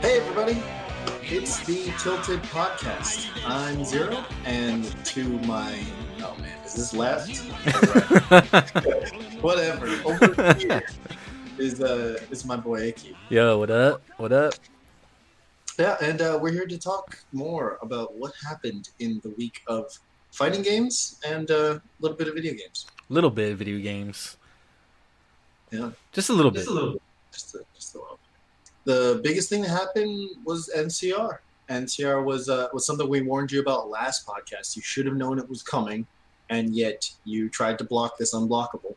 Hey everybody, it's the Tilted Podcast. I'm Zero, and to my is this left? Right. Whatever. Over here is my boy Aki. Yo, what up? What up? Yeah, and we're here to talk more about what happened in the week of fighting games and a little bit of video games. Little bit of video games. Yeah, Just a little bit. just a little bit. The biggest thing that happened was NCR. NCR was something we warned you about last podcast. You should have known it was coming, and yet you tried to block this unblockable.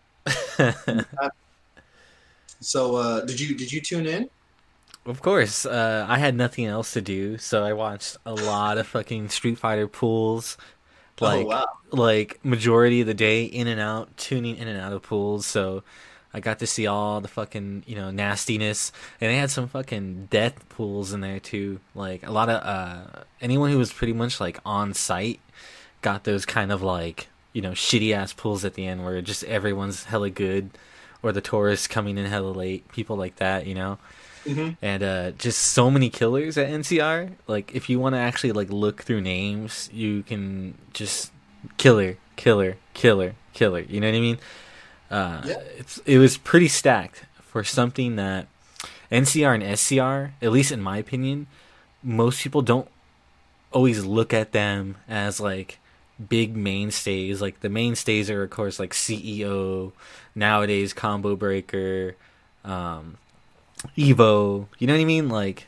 So did you tune in? Of course. I had nothing else to do, so I watched a lot of fucking Street Fighter pools. Oh wow! Like majority of the day, in and out, tuning in and out of pools. So I got to see all the fucking, nastiness. And they had some fucking death pools in there too. Like a lot of anyone who was pretty much like on site got those kind of like, shitty ass pools at the end where just everyone's hella good, or the tourists coming in hella late, people like that, Mm-hmm. And just so many killers at NCR. Like if you want to actually like look through names, you can just killer. You know what I mean? Yeah. It was pretty stacked for something that NCR and SCR, at least in my opinion, most people don't always look at them as like big mainstays. Like the mainstays are of course like CEO, nowadays Combo Breaker, Evo, you know what I mean? Like,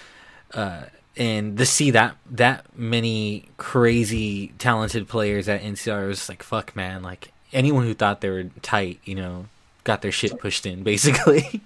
and to see that many crazy talented players at NCR was like, fuck, man. Like anyone who thought they were tight, got their shit pushed in, basically.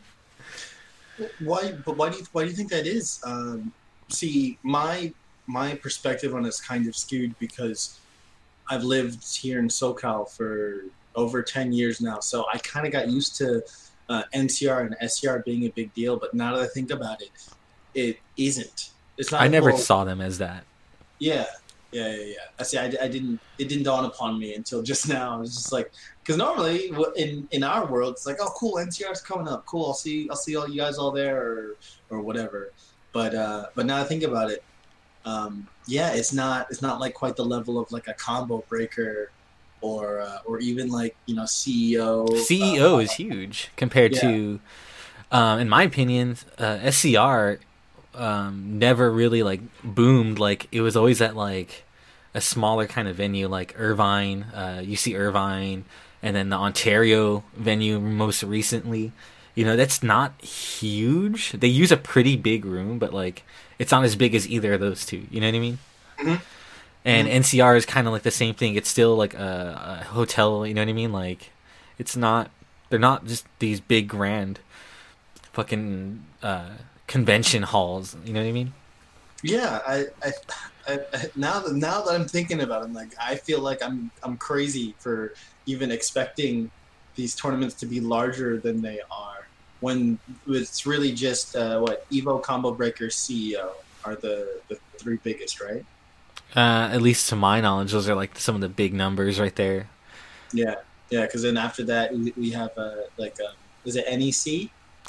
Why do you think that is? See, my perspective on it's kind of skewed because I've lived here in SoCal for over 10 years now, so I kind of got used to NCR and SCR being a big deal. But now that I think about it, it isn't. It's not. I never saw them as that. Yeah. I see. I didn't. It didn't dawn upon me until just now. It's just like because normally in our world, it's like, oh, cool, NCR's coming up. Cool. I'll see all you guys all there or whatever. But now I think about it, it's not like quite the level of like a Combo Breaker or even like CEO. CEO is huge compared to, in my opinion, SCR. Never really like boomed. Like it was always at like a smaller kind of venue, like Irvine. You see Irvine, and then the Ontario venue most recently. That's not huge. They use a pretty big room, but like it's not as big as either of those two. You know what I mean? Mm-hmm. And NCR is kind of like the same thing. It's still like a hotel. You know what I mean? Like it's not. They're not just these big grand fucking convention halls. You know what I mean? Yeah, I now that I'm thinking about it, I'm like, I feel like I'm crazy for even expecting these tournaments to be larger than they are when it's really just Evo, Combo Breaker, CEO are the three biggest, right? At least to my knowledge, those are like some of the big numbers right there. Yeah, because then after that we have is it NEC?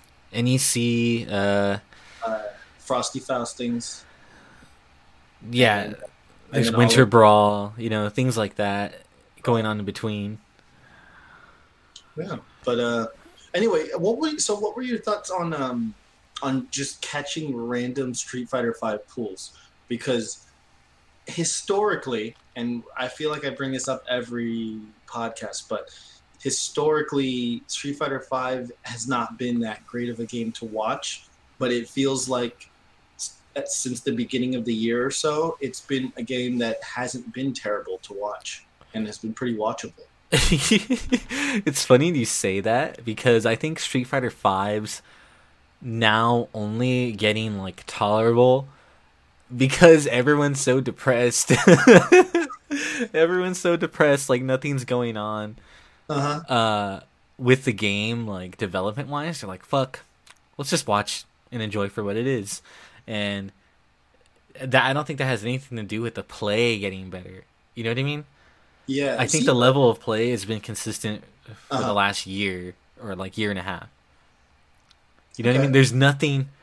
NEC, Frosty Faustings. Yeah, there's and Winter Brawl, things like that going on in between. Yeah, but anyway, what were your thoughts on just catching random Street Fighter V pools? Because historically, and I feel like I bring this up every podcast, but historically, Street Fighter V has not been that great of a game to watch, but it feels like since the beginning of the year or so, it's been a game that hasn't been terrible to watch and has been pretty watchable. It's funny you say that because I think Street Fighter V's now only getting like tolerable because everyone's so depressed. Everyone's so depressed, like nothing's going on. With the game, like development wise, they're like, fuck, let's just watch and enjoy for what it is. And that I don't think that has anything to do with the play getting better. You know what I mean? Yeah. I think the level of play has been consistent for the last year or like year and a half. You know what I mean? There's nothing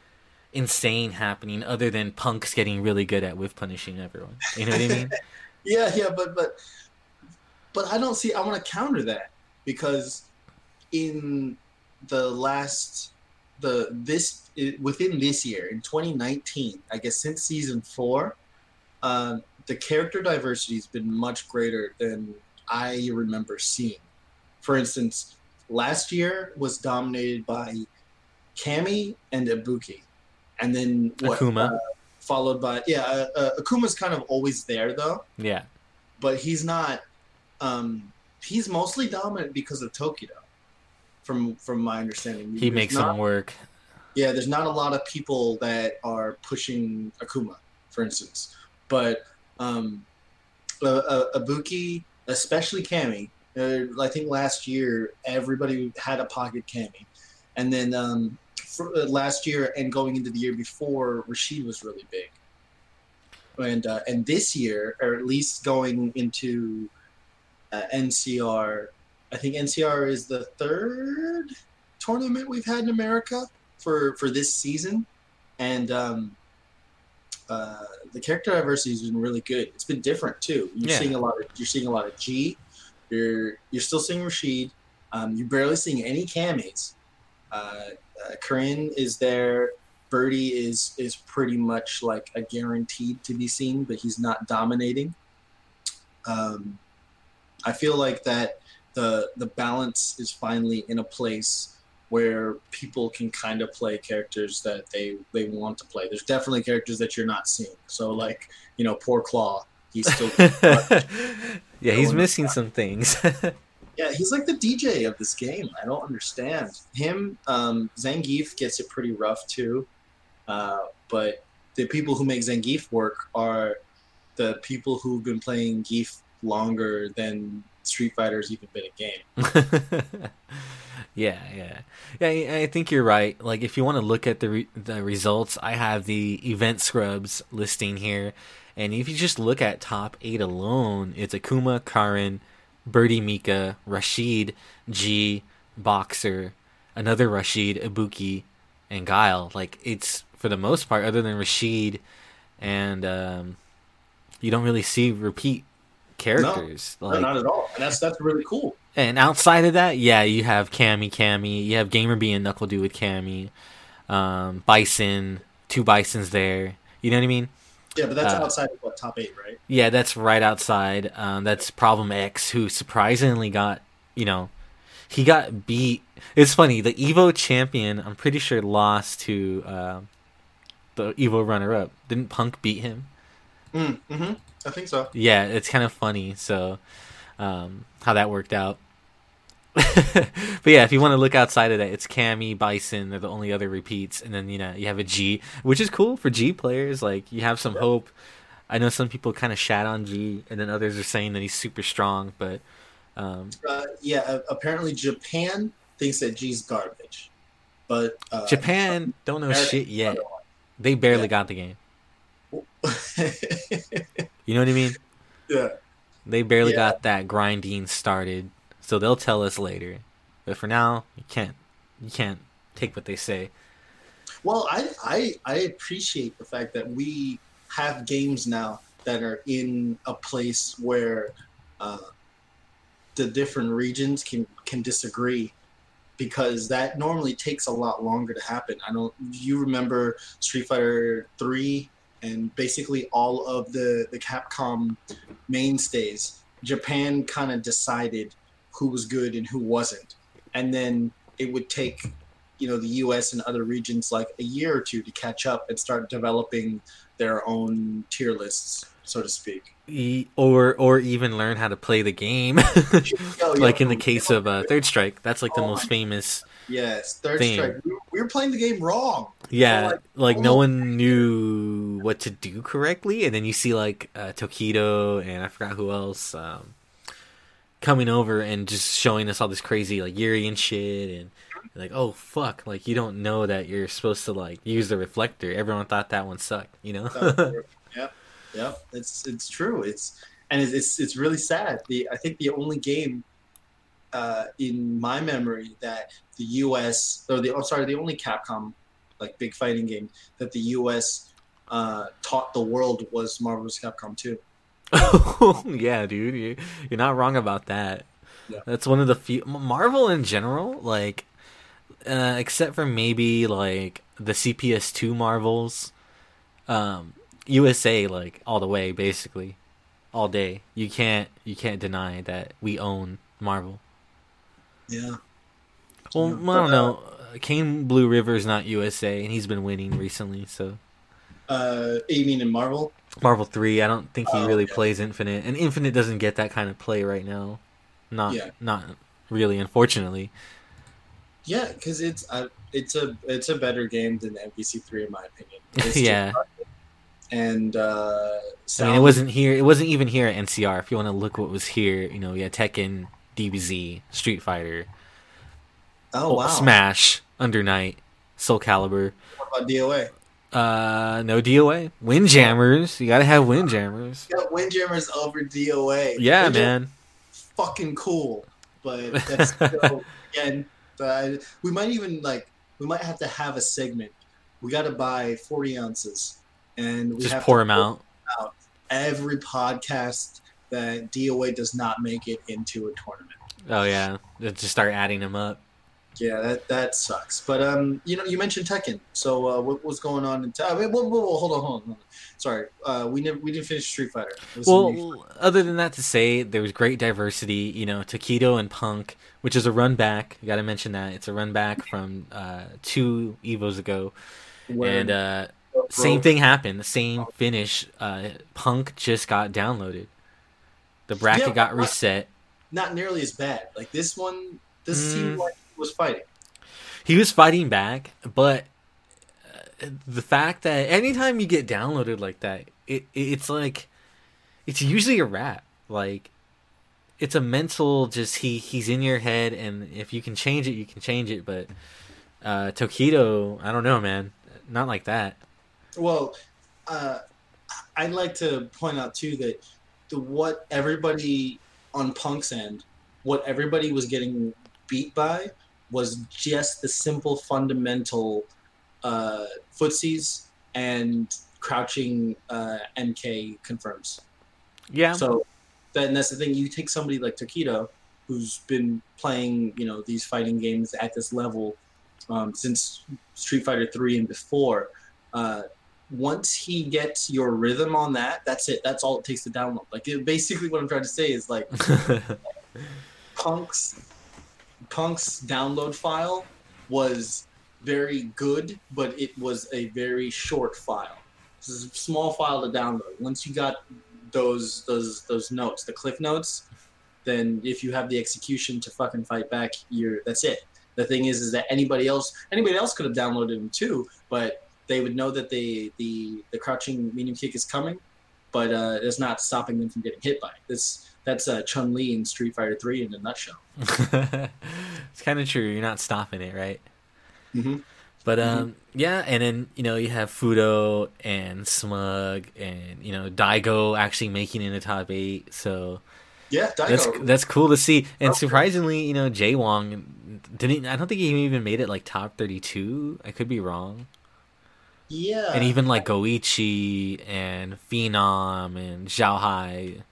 insane happening other than Punk's getting really good at whiff punishing everyone. You know what I mean? Yeah, but I don't see. I want to counter that because in the last within this year in 2019, I guess since season 4, the character diversity has been much greater than I remember seeing. For instance, last year was dominated by Cammy and Ibuki, and then Akuma. Followed by Akuma's kind of always there though. Yeah, but he's not. He's mostly dominant because of Tokido, from my understanding. He makes some work. Yeah, there's not a lot of people that are pushing Akuma, for instance. But Ibuki, especially Cammy, I think last year everybody had a pocket Cammy, and then last year and going into the year before, Rashid was really big. And this year, or at least going into NCR, I think NCR is the 3rd tournament we've had in America for this season, and the character diversity has been really good. It's been different too. You're seeing a lot of G. You're still seeing Rashid. You're barely seeing any Cammies. Corinne is there. Birdie is pretty much like a guaranteed to be seen, but he's not dominating. I feel like that the balance is finally in a place where people can kind of play characters that they want to play. There's definitely characters that you're not seeing. So like, poor Claw, he's still yeah, he's missing some things. Yeah, he's like the DJ of this game. I don't understand him. Zangief gets it pretty rough too. But the people who make Zangief work are the people who've been playing Geef longer than Street Fighter's even been a game. Yeah. I think you're right. Like, if you want to look at the results, I have the event scrubs listing here, and if you just look at top 8 alone, it's Akuma, Karin, Birdie, Mika, Rashid, G, Boxer, another Rashid, Ibuki, and Guile. Like, it's, for the most part, other than Rashid, and you don't really see repeat characters. No, not at all. And that's really cool. And outside of that, yeah, you have Cammy. You have Gamer B and Knuckle Do with Cammy. Bison, 2 Bisons there. You know what I mean? Yeah, but that's outside of top 8, right? Yeah, that's right outside. That's Problem X, who surprisingly got, he got beat. It's funny, the Evo champion, I'm pretty sure, lost to the Evo runner-up. Didn't Punk beat him? Mm-hmm. I think so. Yeah, it's kind of funny, so how that worked out. But yeah, if you want to look outside of that, it's Cammy, Bison, they're the only other repeats, and then you have a G, which is cool for G players. Like, you have some hope. I know some people kind of shat on G, and then others are saying that he's super strong, but apparently Japan thinks that G's garbage, but Japan don't know shit yet. They barely got the game. You know what I mean? Yeah. They barely got that grinding started, so they'll tell us later. But for now, you can't take what they say. Well, I appreciate the fact that we have games now that are in a place where the different regions can disagree, because that normally takes a lot longer to happen. You remember Street Fighter 3 and basically all of the Capcom mainstays, Japan kind of decided who was good and who wasn't. And then it would take, the US and other regions like a year or two to catch up and start developing their own tier lists, so to speak. Or even learn how to play the game. Like in the case of Third Strike, that's like the most famous. Yes, Third Strike. We were playing the game wrong. Yeah, like no one knew what to do correctly, and then you see like Tokido and I forgot who else coming over and just showing us all this crazy like Yuri and shit, and like, oh fuck, like you don't know that you're supposed to like use the reflector. Everyone thought that one sucked, Yep. It's true. It's really sad. I think the only game in my memory that the US the only Capcom like big fighting game that the U.S. Taught the world was Marvel vs. Capcom 2. Yeah, dude, you're not wrong about that. Yeah. That's one of the few Marvel in general, like, except for maybe like the CPS2 Marvels, USA, like all the way, basically, all day. You can't deny that we own Marvel. Yeah. Well, I don't know. Kane Blue River is not USA, and he's been winning recently. So, You mean in Marvel? Marvel 3, I don't think he really Yeah. plays Infinite, and Infinite doesn't get that kind of play right now. Not Yeah. not really, unfortunately. Yeah, because it's a better game than MVC3 in my opinion. It's Yeah. And I mean, it wasn't here. It wasn't even here at NCR. If you want to look what was here, we had Tekken, DBZ, Street Fighter, Oh wow. Smash, Under Night, Soul Calibur. What about DOA? No DOA. Windjammers. You gotta have Windjammers. Yeah, Windjammers over DOA. Yeah, Windjammers man. fucking cool, but that's still, again. We might have to have a segment. We got to buy 40 ounces, and we Just have pour to them out. every podcast that DOA does not make it into a tournament. Oh yeah, just start adding them up. Yeah, that sucks. But you mentioned Tekken. So what was going on in hold on. Sorry, we didn't finish Street Fighter. Well, other than that, to say there was great diversity. Takedo and Punk, which is a run back. You got to mention that it's a run back from 2 Evos ago, and same thing happened. The same finish. Punk just got downloaded. The bracket got reset. Not nearly as bad. Like this one, this team was fighting. He was fighting back, but the fact that anytime you get downloaded like that, it's like it's usually a wrap. Like it's a mental just he's in your head, and if you can change it, you can change it. But Tokido, I don't know, man, not like that. Well, I'd like to point out too that what everybody on Punk's end, what everybody was getting beat by was just the simple fundamental footsies and crouching MK confirms. Yeah. So that's the thing. You take somebody like Tokido, who's been playing, these fighting games at this level since Street Fighter 3 and before. Once he gets your rhythm on that, that's it. That's all it takes to download. Like basically, what I'm trying to say is like Punk's download file was very good, but it was a very short file. This is a small file to download. Once you got those notes, the cliff notes, then if you have the execution to fucking fight back, that's it. The thing is that anybody else could have downloaded them too, but they would know that the crouching medium kick is coming, but it's not stopping them from getting hit by it. That's Chun-Li in Street Fighter 3 in a nutshell. It's kind of true. You're not stopping it, right? Mm-hmm. But yeah, and then you have Fudo and Smug and Daigo actually making it in the top 8. So yeah, Daigo. That's cool to see. And surprisingly, Jay Wong didn't. I don't think he even made it like top 32. I could be wrong. Yeah. And even like Goichi and Phenom and Zhao Hai,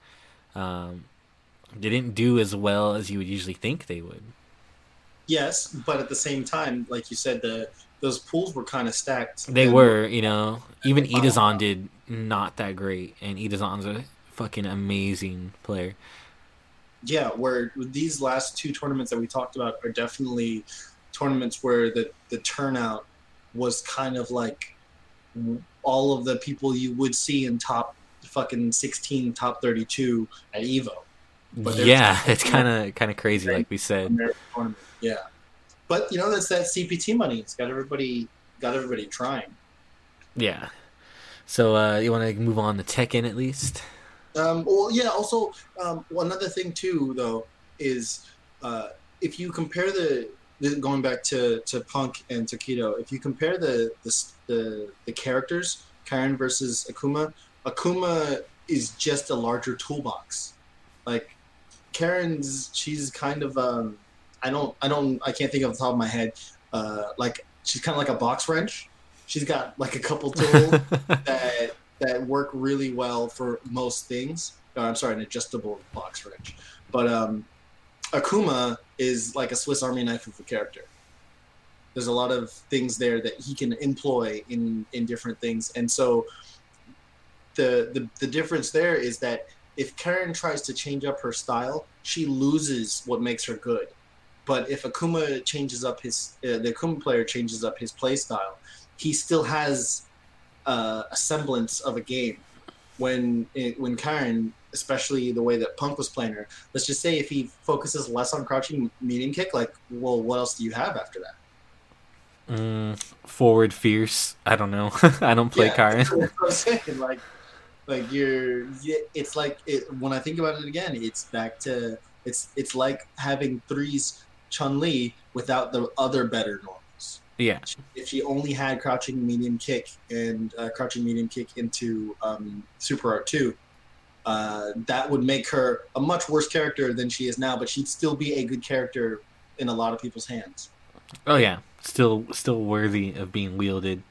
didn't do as well as you would usually think they would. Yes, but at the same time, like you said, those pools were kind of stacked. They were, even Itazan did not that great, and Itazan's a fucking amazing player. Yeah, where these last 2 tournaments that we talked about are definitely tournaments where the turnout was kind of like all of the people you would see in top fucking 16, top 32 at Evo. But yeah, it's kind of crazy, like we said. Yeah, but that's that CPT money. It's got everybody trying. Yeah. So you want to move on to Tekken at least? Well, yeah. Also, another thing too, though, is if you compare going back to Punk and Tokido, if you compare the characters, Karen versus Akuma is just a larger toolbox. Like she's kind of I can't think of the top of my head. Like she's kind of like a box wrench, She's got like a couple tools that work really well for most things. I'm sorry, an adjustable box wrench. But Akuma is like a Swiss Army knife of a character. There's a lot of things there that he can employ in different things, and so the difference there is that if Karen tries to change up her style, she loses what makes her good. But if Akuma changes up the Akuma player changes up his play style, he still has a semblance of a game. When Karen, especially the way that Punk was playing her, let's just say if he focuses less on crouching medium kick, like, well, what else do you have after that? Forward fierce. I don't know. I don't play Karen. That's what I'm saying. Like it's like when I think about it again, it's back to it's like having threes Chun-Li without the other better normals. Yeah. If she only had crouching medium kick and crouching medium kick into Super Art 2, that would make her a much worse character than she is now, but she'd still be a good character in a lot of people's hands. Oh yeah, still worthy of being wielded.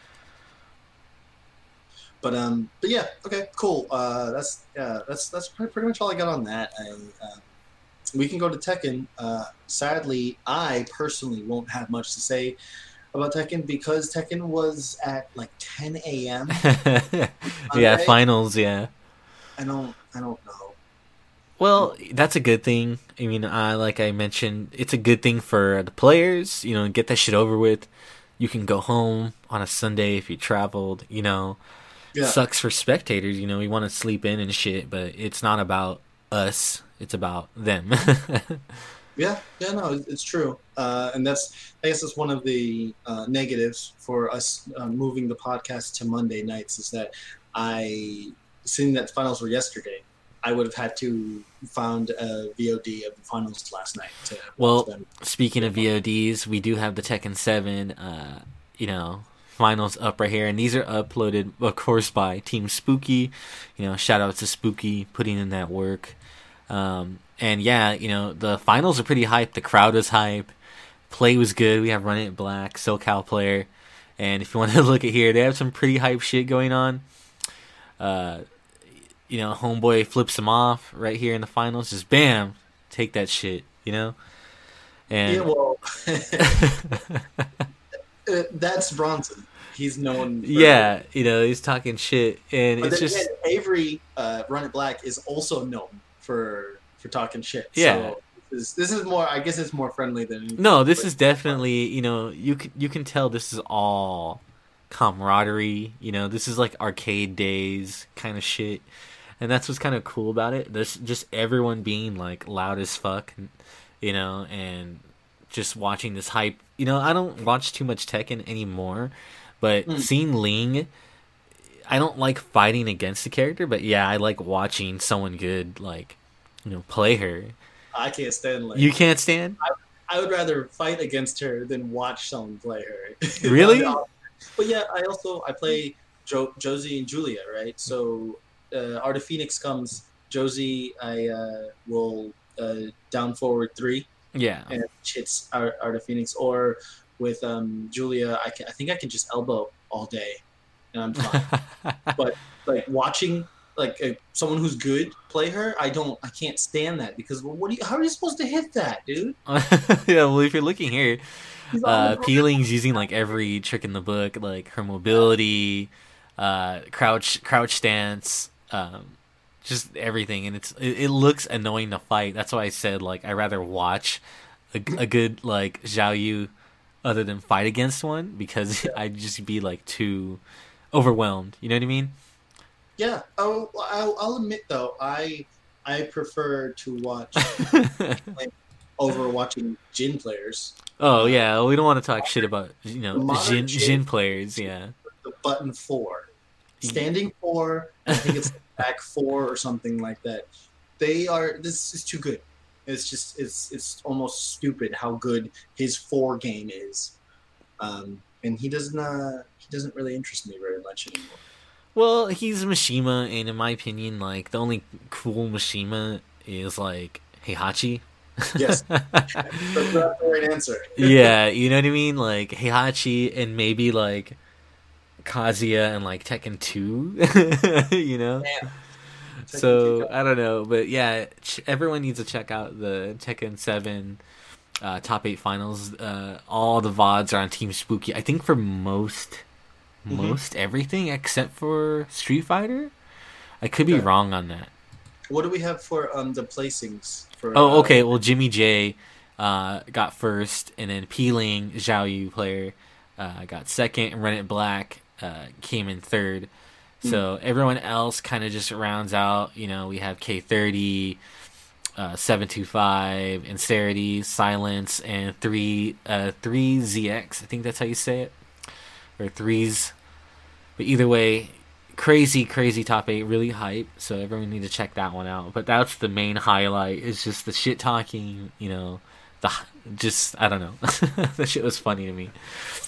But yeah, okay, cool. That's pretty much all I got on that. We can go to Tekken. Sadly, I personally won't have much to say about Tekken because Tekken was at like 10 a.m. Yeah, finals. Yeah. I don't know. Well, that's a good thing. I mean, like I mentioned, it's a good thing for the players. You know, get that shit over with. You can go home on a Sunday if you traveled. You know, Sucks for spectators. You know, we want to sleep in and shit, but it's not about us. It's about them. No, it's true. And I guess that's one of the negatives for us moving the podcast to Monday nights is that seeing that the finals were yesterday, I would have had to found a VOD of the finals last night to watch them. Speaking of VODs, we do have the Tekken 7, finals up right here, and these are uploaded, of course, by Team Spooky. You know, shout out to Spooky putting in that work. And yeah, you know, the finals are pretty hype. The crowd was hype. Play was good. We have Run It Black, SoCal player, and if you want to look at here, they have some pretty hype shit going on. You know, Homeboy flips him off right here in the finals. Just bam, take that shit, you know? And yeah, well, that's Bronson. He's known. Yeah, you know, he's talking shit, and but it's just again, Avery, Run It Black is also known for talking shit. Yeah. So this is more. I guess it's more friendly than. No, this is definitely. You know, you can tell this is all camaraderie. You know, this is like arcade days kind of shit. And that's what's kind of cool about it. There's just everyone being like loud as fuck, you know, and just watching this hype. You know, I don't watch too much Tekken anymore, but seeing Ling, I don't like fighting against the character, but yeah, I like watching someone good, like, you know, play her. I can't stand Ling. You can't stand? I would rather fight against her than watch someone play her. Really? But yeah, I play Josie and Julia, right? So Art of Phoenix comes, Josie, I will down forward 3. Yeah. And hits Art of Phoenix. Or with Julia, I think I can just elbow all day, and I'm fine. But like watching someone who's good play her, I can't stand that because how are you supposed to hit that, dude? Yeah, well, if you're looking here, Peeling's using like every trick in the book, like her mobility, crouch stance, just everything, and it looks annoying to fight. That's why I said like I rather watch a good like Zhao Yu other than fight against one, because I'd just be like too overwhelmed. You know what I mean? Yeah. Oh, I'll admit though, I prefer to watch over watching Jin players. Oh yeah, we don't want to talk shit about Jin players. Yeah. The button 4, standing 4. I think it's back 4 or something like that. This is too good. It's just it's almost stupid how good his 4 game is, and he doesn't really interest me very much anymore. Well, he's Mishima, and in my opinion, like the only cool Mishima is like Heihachi. Yes, that's the right answer. Yeah, you know what I mean, like Heihachi, and maybe like Kazuya and like Tekken 2, you know. Damn. So I don't know, but yeah, everyone needs to check out the Tekken 7 top 8 finals. All the VODs are on Team Spooky. I think for most everything except for Street Fighter. I could be wrong on that. What do we have for the placings? For okay. Well, Jimmy J got first, and then Peeling Zhao Yu player got second, and Rennet Black came in third. So everyone else kind of just rounds out. You know, we have K30, 725, Incerity, Silence, and 3ZX. I think that's how you say it, or threes. But either way, crazy top 8, really hype. So everyone need to check that one out. But that's the main highlight. Is just the shit talking. You know, I don't know. That shit was funny to me.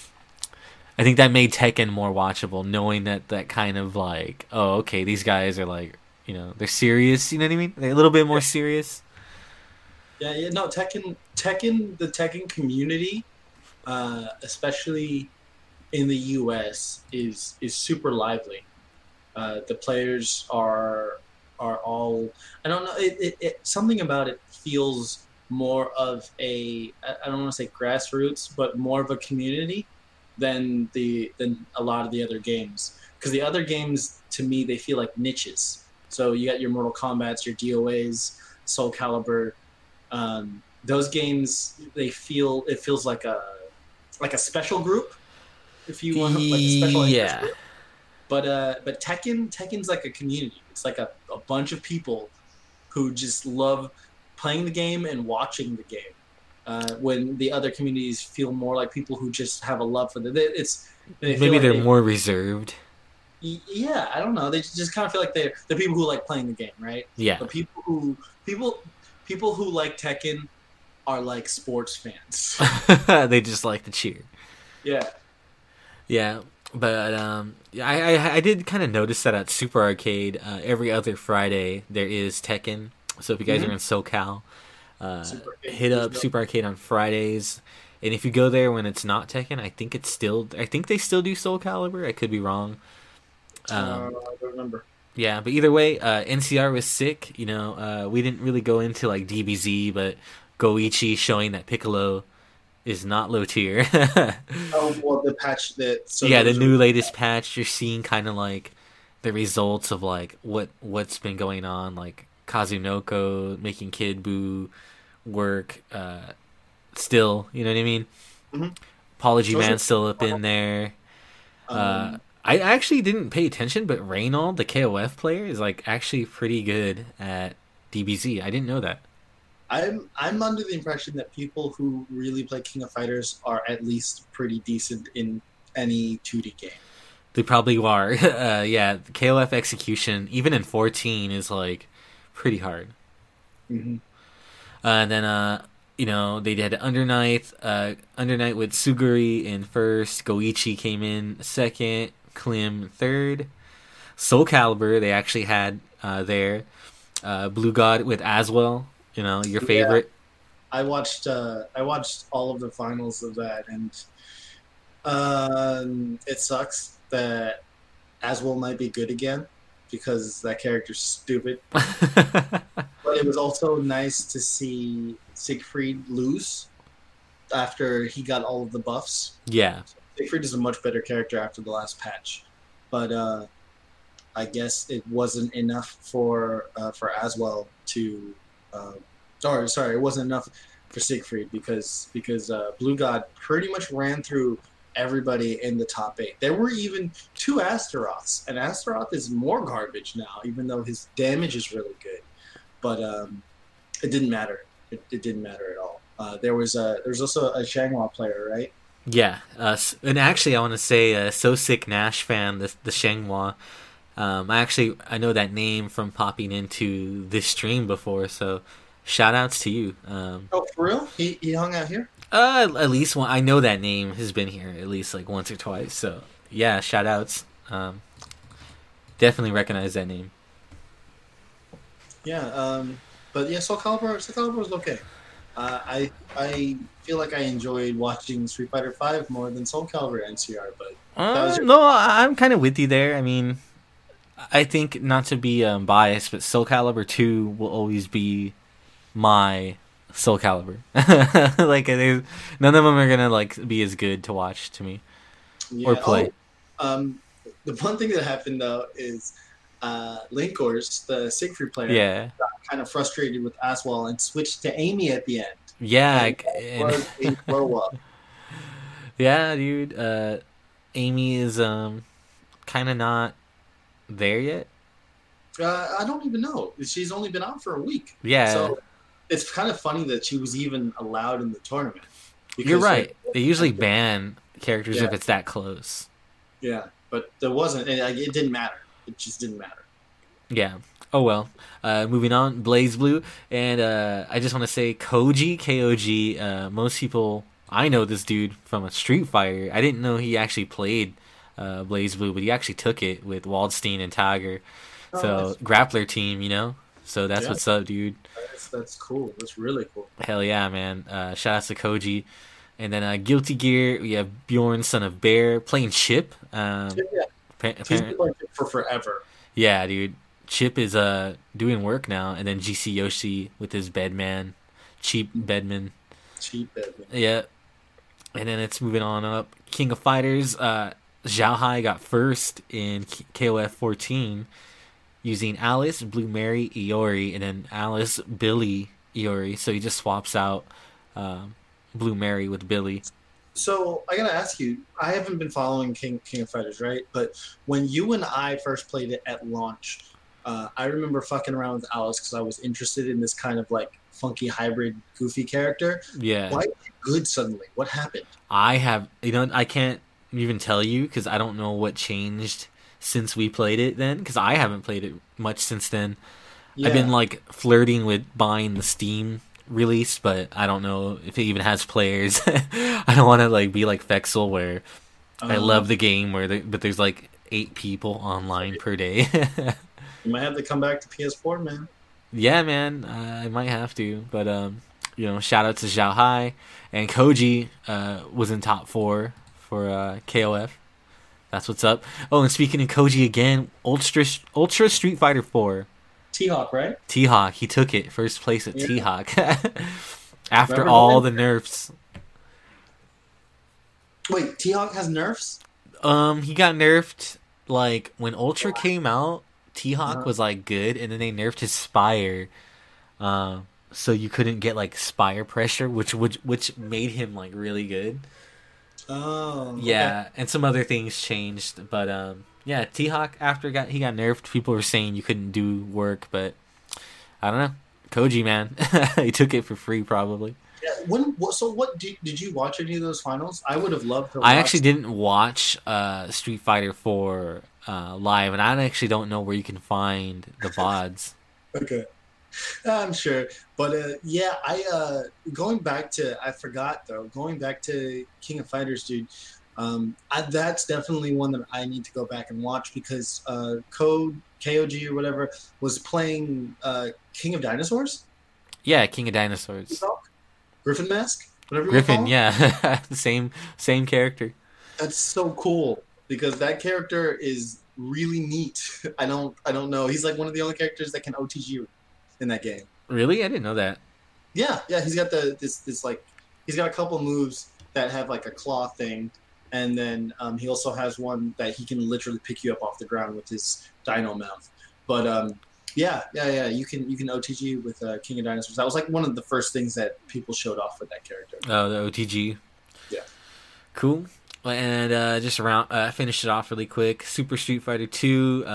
I think that made Tekken more watchable, knowing that kind of like, oh, okay, these guys are like, you know, they're serious. You know what I mean? They're a little bit more serious. Yeah. No, the Tekken community, especially in the U.S., is super lively. The players are all, I don't know, it something about it feels more of I don't want to say grassroots, but more of a community than a lot of the other games. Because the other games, to me, they feel like niches. So you got your Mortal Kombats, your DOAs, Soul Calibur. Those games, it feels like a special group, if you want, like a special interest group. But Tekken's like a community. It's like a bunch of people who just love playing the game and watching the game. When the other communities feel more like people who just have a love for maybe they're more reserved. Yeah, I don't know. They just kind of feel like they're the people who like playing the game, right? Yeah. But people who like Tekken are like sports fans. They just like to cheer. Yeah. Yeah, but I did kind of notice that at Super Arcade, every other Friday there is Tekken. So if you guys are in SoCal, hit up Super Arcade on Fridays. And if you go there when it's not Tekken, I think they still do Soul Calibur. I could be wrong. I don't remember. Yeah, but either way, NCR was sick. You know, we didn't really go into like DBZ, but Goichi showing that Piccolo is not low tier. Oh, well, the patch that. So yeah, the new latest patch. You're seeing kind of like the results of like what's been going on, like Kazunoko making Kid Buu work. Still, you know what I mean? Mm-hmm. Apology Man still up in there. I actually didn't pay attention, but Reynold, the KOF player, is like actually pretty good at DBZ. I didn't know that. I'm under the impression that people who really play King of Fighters are at least pretty decent in any 2D game. They probably are. Yeah, KOF execution, even in 14, is like pretty hard. Mm-hmm. And then you know, they did Under Night with Suguri in first. Goichi came in second. Klim third. Soul Calibur they actually had there. Blue God with Aswell. You know, your favorite. Yeah, I watched all of the finals of that, and it sucks that Aswell might be good again because that character's stupid. But it was also nice to see Siegfried lose after he got all of the buffs. Yeah. Siegfried is a much better character after the last patch. But I guess it wasn't enough for Aswell to... Sorry, it wasn't enough for Siegfried because Blue God pretty much ran through everybody in the top 8. There were even 2 Astaroths, and Astaroth is more garbage now, even though his damage is really good. But it didn't matter. It didn't matter at all. There was also a Xianghua player, right? Yeah, and actually I want to say So Sick Nash fan, the Xianghua. I know that name from popping into this stream before, so shout outs to you. Oh, for real? He hung out here? At least one. I know that name has been here at least like once or twice. So yeah, shout outs. Definitely recognize that name. Yeah, but yeah, Soul Calibur was okay. I feel like I enjoyed watching Street Fighter Five more than Soul Calibur NCR, but that was your. No, I'm kind of with you there. I mean, I think not to be biased, but Soul Calibur 2 will always be my Soul Calibur. Like, none of them are gonna like be as good to watch to me or Yeah. play. The one thing that happened though is Linkors, the Siegfried player, Yeah, got kind of frustrated with Aswell and switched to Amy at the end. yeah, And that was a blow up. yeah, dude. Amy is kind of not there yet. I don't even know. She's only been out for a week. Yeah, So it's kind of funny that she was even allowed in the tournament. you're Because, right. They usually ban characters Yeah. if it's that close. yeah, but there wasn't, and it didn't matter. It just didn't matter. Yeah. Oh well. Moving on, Blaze Blue, and I just want to say Koji KOG. Most people, I know this dude from a Street Fighter. I didn't know he actually played Blaze Blue, but he actually took it with Waldstein and Tiger. Oh, So grappler team, you know. So that's Yeah. what's up, dude. That's cool. That's really cool. Hell yeah, man. Shout out to Koji. And then Guilty Gear, we have Bjorn, son of Bear, playing Chip. Yeah, he's Apparently, been like it for forever. yeah, dude. Chip is doing work now, and then GC Yoshi with his bedman, cheap bedman. Cheap Edmund. Yeah, and then it's moving on up. King of Fighters, Zhao Hai got first in KOF 14 using Alice, Blue Mary, Iori, and then Alice, Billy, Iori. So he just swaps out Blue Mary with Billy. So I gotta ask you, I haven't been following King of Fighters, right? But when you and I first played it at launch, I remember fucking around with Alice because I was interested in this kind of like funky hybrid, goofy character. Yeah. Why is it good suddenly? What happened? I have, I can't even tell you because I don't know what changed since we played it then because I haven't played it much since then. Yeah. I've been like flirting with buying the Steam release, but I don't know if it even has players. I don't want to like be like Fexel where I love the game but there's like 8 people online per day. You might have to come back to PS4, man. Yeah, man, I might have to, but shout out to Zhao Hai and Koji was in top 4 for KOF. That's what's up. Oh, and speaking of Koji again, Ultra Street Fighter 4. T-Hawk, right? T-Hawk, he took it first place at Yeah. T-Hawk after Remember all that? the nerfs. Wait, T-Hawk has nerfs? He got nerfed like when Ultra came out. T-Hawk Uh-huh. was like good, and then they nerfed his Spire, so you couldn't get like Spire pressure, which made him like really good. Oh, Yeah, and some other things changed, but yeah, T-Hawk after he got nerfed, people were saying you couldn't do work, but I don't know. Koji, man, he took it for free probably. Yeah. What did you watch any of those finals? I would have loved to. I watch actually didn't watch Street Fighter 4 live, and I actually don't know where you can find the VODs. Okay, I'm sure, but yeah, going back to going back to King of Fighters, dude. That's definitely one that I need to go back and watch because KOG or whatever was playing King of Dinosaurs. Yeah, King of Dinosaurs. Griffin Mask, whatever. Griffin, yeah, same character. That's so cool because that character is really neat. I don't know. He's like one of the only characters that can OTG in that game. Really, I didn't know that. Yeah. He's got this like he's got a couple moves that have like a claw thing, and then he also has one that he can literally pick you up off the ground with his dino mouth. But yeah. You can OTG with King of Dinosaurs. That was like one of the first things that people showed off with that character. Oh, the OTG. Yeah. Cool. And just finish it off really quick. Super Street Fighter 2,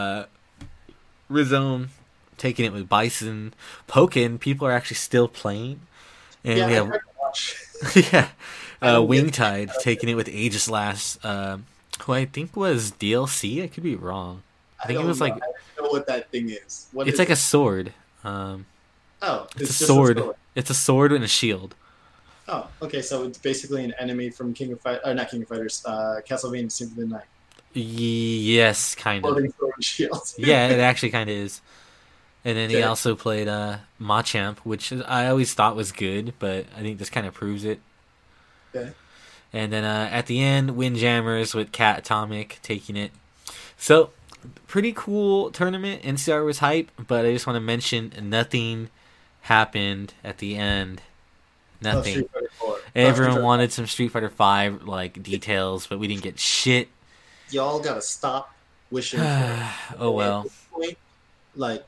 Rizome taking it with Bison, Pokken. People are actually still playing, and Yeah, we I have tried to watch. yeah, don't get- Wingtide taking it with Aegis Last, who I think was DLC. I could be wrong. I think it don't was know. like I don't know what that thing is. What it's is like it? a sword. Oh, It's a just sword. It's a sword and a shield. Oh, okay. So it's basically an enemy from not King of Fighters, Castlevania Symphony of the Night. Yes, kind of. Floating sword and shield. Yeah, it actually kind of is. And then he also played Machamp, which I always thought was good, but I think this kind of proves it. Okay. And then at the end, Windjammers with Cat Atomic taking it. So, pretty cool tournament. NCR was hype, but I just want to mention nothing happened at the end. Nothing. Everyone wanted some Street Fighter 5 like details, but we didn't get shit. Y'all gotta stop wishing. Oh well. Point, like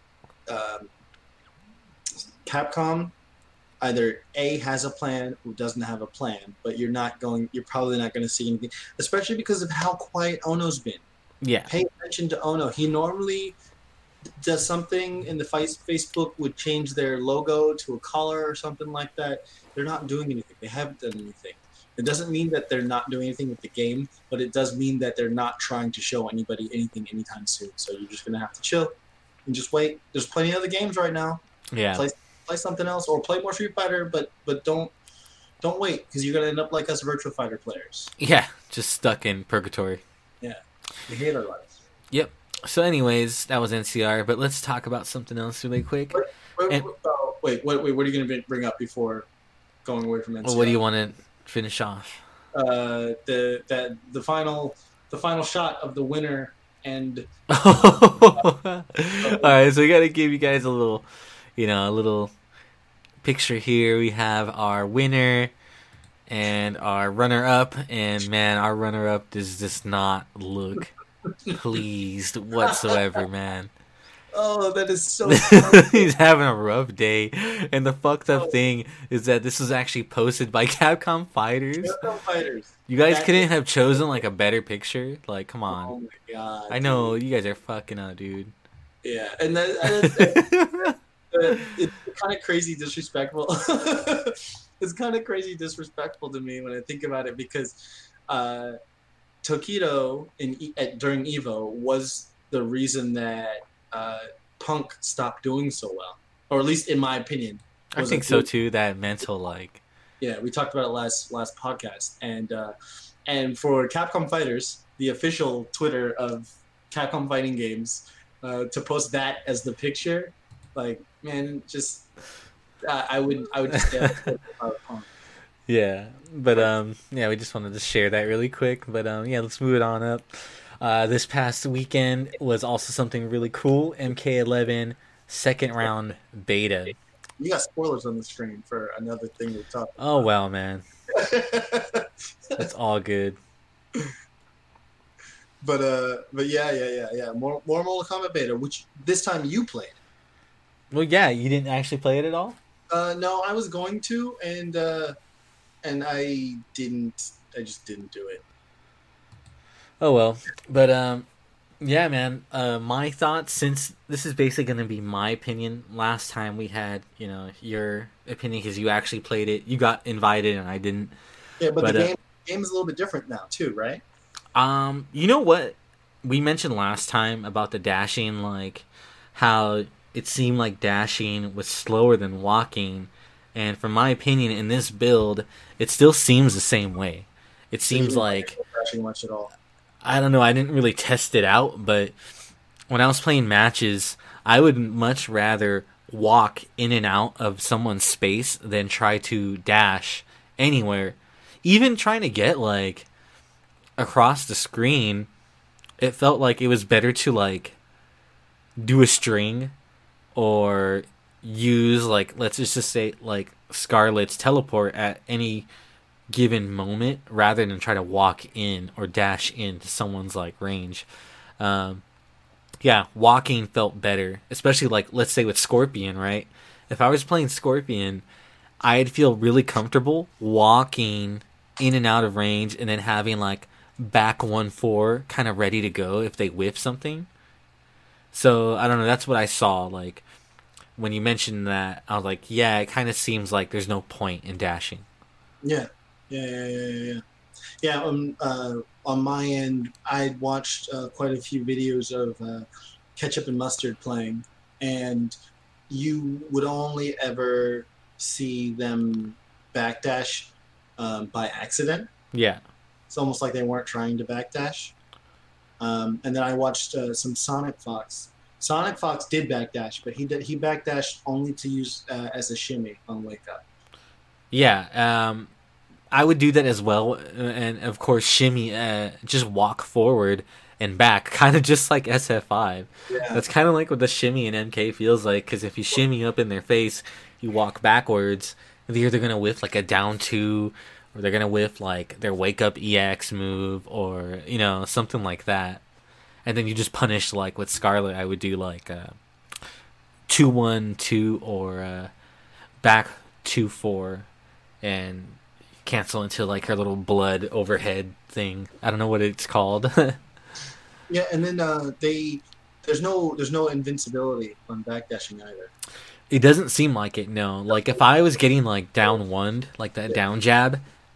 Capcom, either A has a plan or doesn't have a plan, but you're probably not going to see anything, especially because of how quiet Ono's been. Yeah. Pay attention to Ono. He normally does something in the Facebook would change their logo to a color or something like that. They're not doing anything. They haven't done anything. It doesn't mean that they're not doing anything with the game, but it does mean that they're not trying to show anybody anything anytime soon. So you're just going to have to chill and just wait. There's plenty of other games right now. Yeah. Play something else or play more Street Fighter, but don't wait because you're going to end up like us Virtua Fighter players. Yeah, just stuck in purgatory. Yeah. We hate our lives. Yep. So anyways, that was NCR, but let's talk about something else really quick. Wait, what are you going to bring up before going away from NCR? Well, what do you want to finish off? The final shot of the winner and all right, so we got to give you guys a little picture here. We have our winner and our runner-up, and man, our runner-up does just not look pleased whatsoever, man. Oh, that is so he's having a rough day, and the fucked up thing is that this was actually posted by Capcom Fighters. You guys couldn't have chosen like a better picture. Like, come on. Oh my god! I know you guys are fucking up, dude. Yeah, and it's kind of crazy disrespectful. It's kind of crazy disrespectful to me when I think about it because Tokido during Evo was the reason that Punk stopped doing so well, or at least in my opinion. I think so too. That mental like. Yeah, we talked about it last podcast, and for Capcom Fighters, the official Twitter of Capcom Fighting Games, to post that as the picture, like man, just I would just stay out of Punk. Yeah, but we just wanted to share that really quick. But let's move it on up. This past weekend was also something really cool. MK11 second round beta. You got spoilers on the stream for another thing we talked about. Oh well, man. That's all good. But yeah. More Mortal Kombat beta, which this time you played. Well, yeah, you didn't actually play it at all? No, I was going to, and I didn't. I just didn't do it. Oh well, but yeah, man. My thoughts, since this is basically going to be my opinion. Last time we had, your opinion because you actually played it. You got invited and I didn't. Yeah, but the game is a little bit different now too, right? You know what we mentioned last time about the dashing, like how it seemed like dashing was slower than walking, and from my opinion, in this build, it still seems the same way. It seems like dashing much at all. I don't know. I didn't really test it out, but when I was playing matches, I would much rather walk in and out of someone's space than try to dash anywhere. Even trying to get like across the screen, it felt like it was better to like do a string or use like, let's just say like Scarlet's teleport at any given moment rather than try to walk in or dash into someone's like range. Walking felt better, especially like let's say with Scorpion, right? If I was playing Scorpion, I'd feel really comfortable walking in and out of range and then having like back 1-4 kind of ready to go if they whiff something. So I don't know, that's what I saw. Like when you mentioned that, I was like, yeah, it kind of seems like there's no point in dashing. Yeah. On my end, I'd watched quite a few videos of Ketchup and Mustard playing, and you would only ever see them backdash by accident. Yeah. It's almost like they weren't trying to backdash. And then I watched some Sonic Fox, Sonic Fox did backdash, but he backdashed only to use as a shimmy on Wake Up. Yeah, I would do that as well, and of course shimmy, just walk forward and back, kind of just like SF5. Yeah. That's kind of like what the shimmy in MK feels like, because if you shimmy up in their face, you walk backwards, they're either gonna whiff like a down two, or they're gonna whiff like their wake up EX move, or something like that, and then you just punish like with Scarlet. I would do like 2-1-2 or back 2-4, and cancel into like her little blood overhead thing. I don't know what it's called. Yeah, and then there's no invincibility on backdashing either. It doesn't seem like it. No, like if I was getting like down one, like that down jab,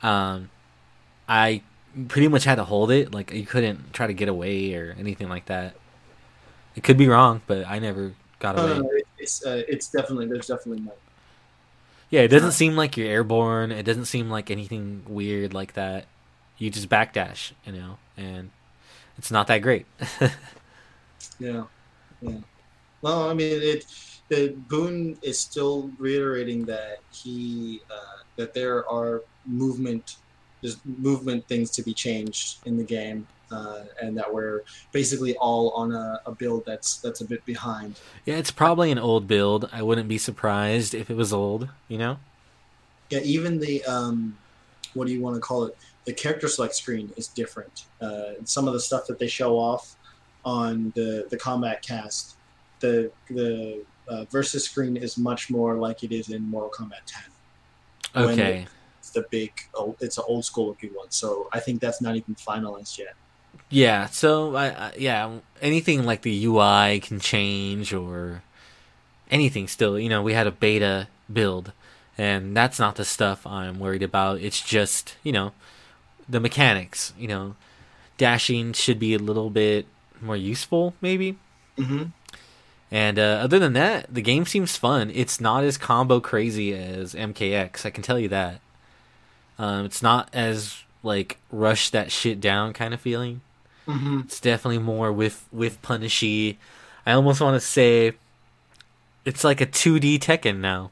I pretty much had to hold it. Like you couldn't try to get away or anything like that. It could be wrong, but I never got away. No, it's definitely there's definitely no. Yeah, it doesn't seem like you're airborne. It doesn't seem like anything weird like that. You just backdash, and it's not that great. Yeah. Well, I mean, Boone is still reiterating that that there are movement things to be changed in the game, and that we're basically all on a build that's a bit behind. Yeah, it's probably an old build. I wouldn't be surprised if it was old. Yeah, even the what do you want to call it? The character select screen is different. Some of the stuff that they show off on the combat cast, the versus screen is much more like it is in Mortal Kombat 10. Okay. It's an old school looking one, so I think that's not even finalized yet. Yeah, so anything like the UI can change or anything still. We had a beta build, and that's not the stuff I'm worried about. It's just, the mechanics. Dashing should be a little bit more useful, maybe. Mm-hmm. And other than that, the game seems fun. It's not as combo crazy as MKX, I can tell you that. It's not as like rush that shit down kind of feeling. Mm-hmm. It's definitely more with punishy. I almost want to say it's like a 2D Tekken now.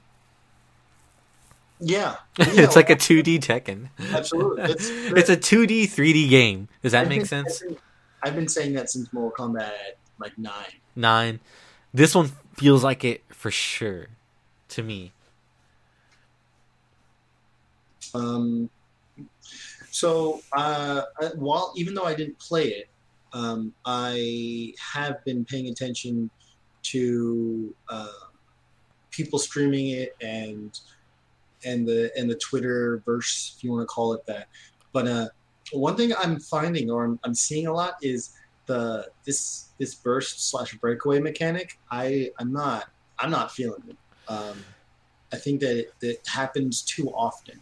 Yeah. It's like a 2D Tekken. Absolutely. It's a 2D, 3D game. Does that make sense? I've been saying that since Mortal Kombat like 9. 9. This one feels like it for sure to me. So even though I didn't play it, I have been paying attention to people streaming it and the Twitter verse, if you want to call it that. But one thing I'm finding, or I'm seeing a lot, is this burst / breakaway mechanic. I'm not feeling it. I think that it happens too often.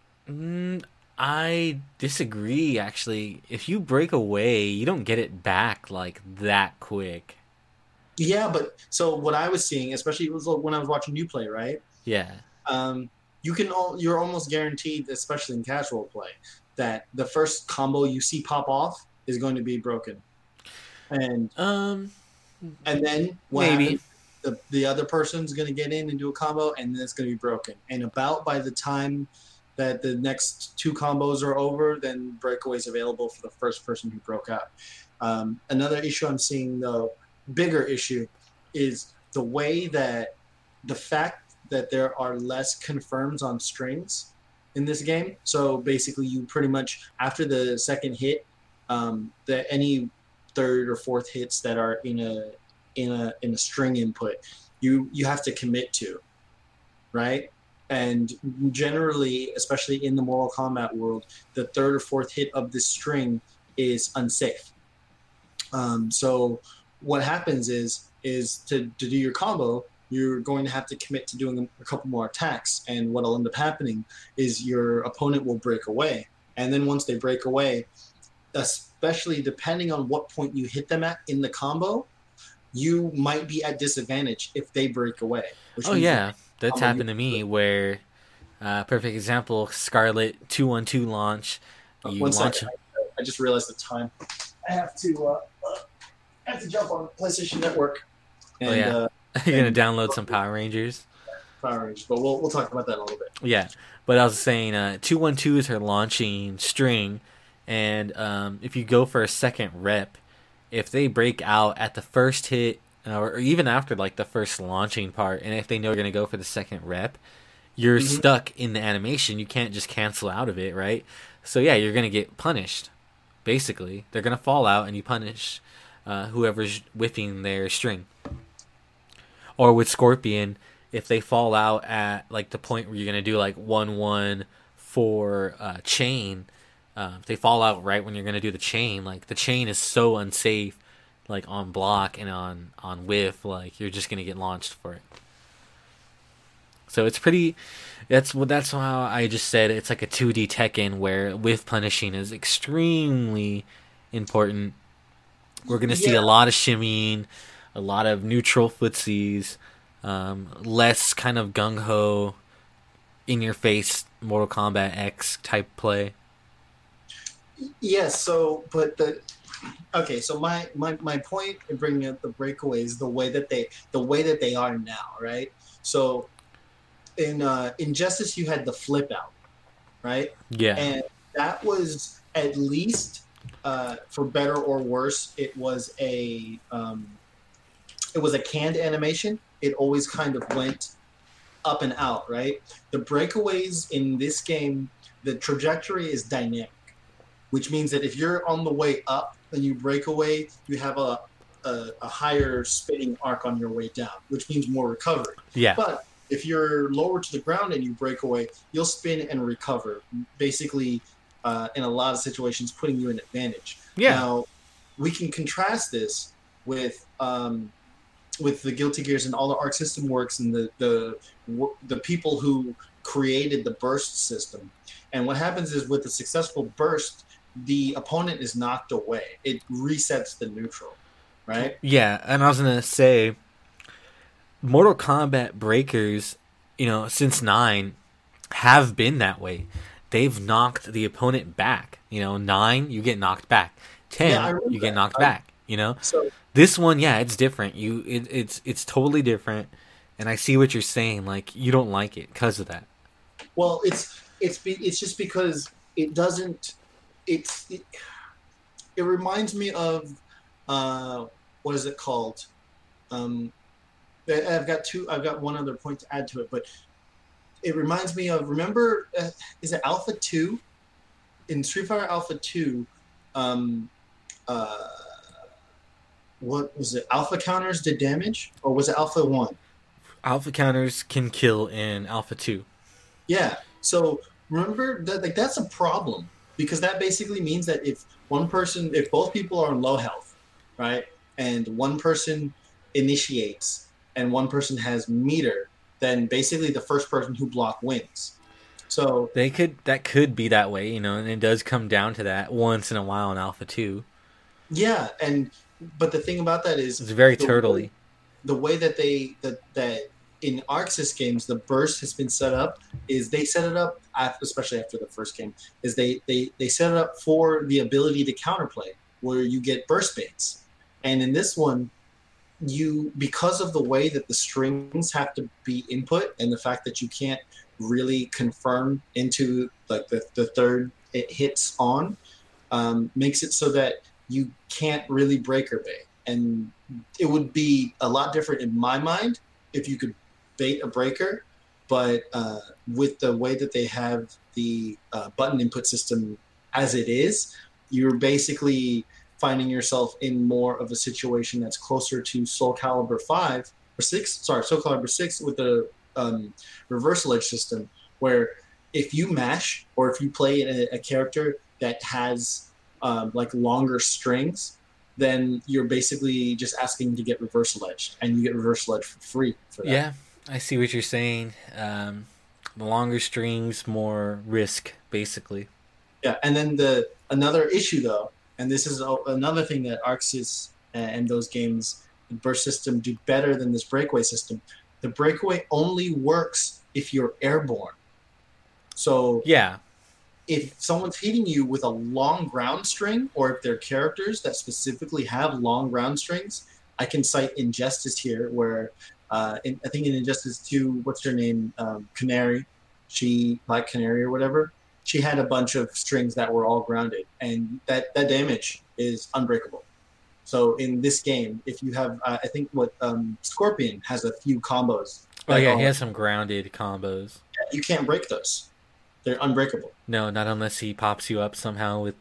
I disagree, actually. If you break away, you don't get it back like that quick. Yeah, but so what I was seeing, especially it was when I was watching you play, right? Yeah. You're almost guaranteed, especially in casual play, that the first combo you see pop off is going to be broken, and then maybe the other person's going to get in and do a combo, and then it's going to be broken. And about by the time that the next two combos are over, then breakaway's available for the first person who broke out. Another issue I'm seeing, though, bigger issue, is the fact that there are less confirms on strings in this game. So basically, you pretty much, after the second hit, any third or fourth hits that are in a string input, you have to commit to, right? And generally, especially in the Mortal Kombat world, the third or fourth hit of this string is unsafe. So what happens is to do your combo, you're going to have to commit to doing a couple more attacks. And what will end up happening is your opponent will break away. And then once they break away, especially depending on what point you hit them at in the combo, you might be at disadvantage if they break away. Oh, yeah. That's happened to me where, perfect example, Scarlet 2-1-2 launch. One second. I just realized the time. I have to jump on PlayStation Network. Oh and yeah, you're gonna and download some Power Rangers. Power Rangers. But we'll talk about that in a little bit. Yeah, but I was saying, 212 is her launching string, and if you go for a second rep, if they break out at the first hit, or even after like the first launching part, and if they know you're gonna go for the second rep, you're Hmm. stuck in the animation. You can't just cancel out of it, right? So yeah, you're gonna get punished. Basically, they're gonna fall out, and you punish whoever's whipping their string. Or with Scorpion, if they fall out at like the point where you're gonna do like 1-1 for chain, if they fall out right when you're gonna do the chain, like the chain is so unsafe, like on block and on whiff, like you're just gonna get launched for it. So it's pretty. That's how I just said it's like a 2D Tekken where whiff punishing is extremely important. We're gonna see Yeah, a lot of shimmying, a lot of neutral footsies, less kind of gung ho, in your face Mortal Kombat X type play. yes. So, but the okay. So my point in bringing up the breakaways, the way that they are now, right? So in Injustice, you had the flip out, right? Yeah, And that was at least, for better or worse, it was a canned animation. It always kind of went up and out, right? The breakaways in this game, the trajectory is dynamic, which means that if you're on the way up and you break away, you have a higher spinning arc on your way down, which means more recovery. yeah, But if you're lower to the ground and you break away, you'll spin and recover, basically, in a lot of situations, putting you in advantage. yeah, Now, we can contrast this with the Guilty Gears and all the Arc System works and the people who created the burst system. And what happens is with a successful burst, the opponent is knocked away. It resets the neutral, right? yeah. And I was gonna say, Mortal Kombat breakers, since 9, have been that way. They've knocked the opponent back. 9, you get knocked back. Yeah, I 10, remember you get that. knocked back. So This one, yeah, it's different. It's totally different, and I see what you're saying. Like you don't like it because of that. well, it's just because it doesn't. It reminds me of what is it called? Um, I've got one other point to add to it, but it reminds me of, remember, is it Alpha 2? In Street Fighter Alpha 2, um, uh, what was it? Alpha counters did damage, or was it Alpha 1? Alpha counters can kill in Alpha 2. Yeah. So remember that, like, that's a problem, because that basically means that if both people are on low health, right, and one person initiates and one person has meter, then basically the first person who block wins. So That could be that way, and it does come down to that once in a while in Alpha 2. yeah, and but the thing about that It's is very the way, turtley. the way that that in ArcSys games the burst has been set up is they set it up especially after the first game is they set it up for the ability to counterplay where you get burst baits, and in this one you, because of the way that the strings have to be input and the fact that you can't really confirm into like the third it hits on, makes it so that you can't really break or bait. And it would be a lot different in my mind if you could bait a breaker, but with the way that they have the button input system as it is, you're basically finding yourself in more of a situation that's closer to Soul Calibur 5 or 6, sorry, Soul Calibur 6 with the reversal edge system, where if you mash or if you play a character that has like longer strings, then you're basically just asking to get reversal edge, and you get reversal edge for free for that. Yeah, I see what you're saying. The longer strings, more risk, basically. Yeah, and then the another issue though, and this is another thing that ArcSys and those games, the burst system, do better than this breakaway system. The breakaway only works if you're airborne. So Yeah, if someone's hitting you with a long ground string, or if they're characters that specifically have long ground strings, I can cite Injustice here, where I think in Injustice 2, what's her name? Canary, Black Canary or whatever. She had a bunch of strings that were all grounded, and that damage is unbreakable. So in this game, if you have, I think what Scorpion has a few combos. Oh yeah, he has some grounded combos. You can't break those; they're unbreakable. No, not unless he pops you up somehow with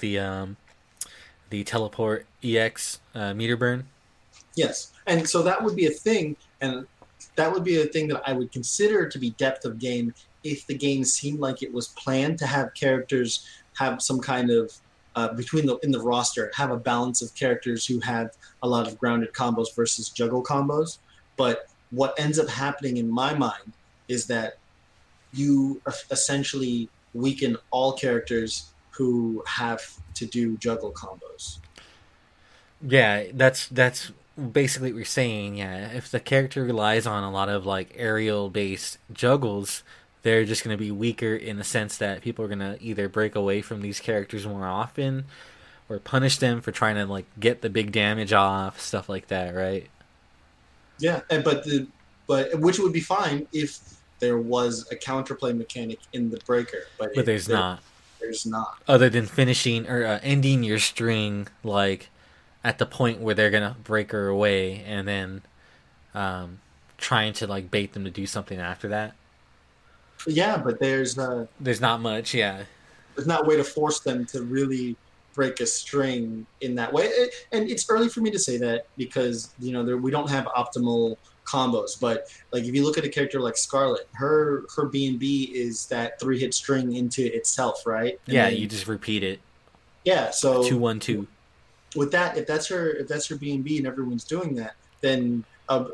the teleport EX meter burn. Yes, and so that would be a thing, and that would be a thing that I would consider to be depth of game if the game seemed like it was planned to have characters have some kind of in the roster, have a balance of characters who have a lot of grounded combos versus juggle combos. But what ends up happening in my mind is that you essentially weaken all characters who have to do juggle combos. Yeah, that's basically what you're saying. Yeah, if the character relies on a lot of like aerial based juggles, they're just going to be weaker in the sense that people are going to either break away from these characters more often or punish them for trying to like get the big damage off, stuff like that, right? Yeah, but which would be fine if there was a counterplay mechanic in the breaker, but there's not. There's not. Other than finishing or ending your string like at the point where they're going to break her away and then trying to like bait them to do something after that. Yeah, but there's not much. Yeah, there's not a way to force them to really break a string in that way. And it's early for me to say that because we don't have optimal combos. But like if you look at a character like Scarlet, her B&B is that 3-hit string into itself, right? And yeah, you just repeat it. Yeah, so 2-1-2. With that, if that's her B&B and everyone's doing that, then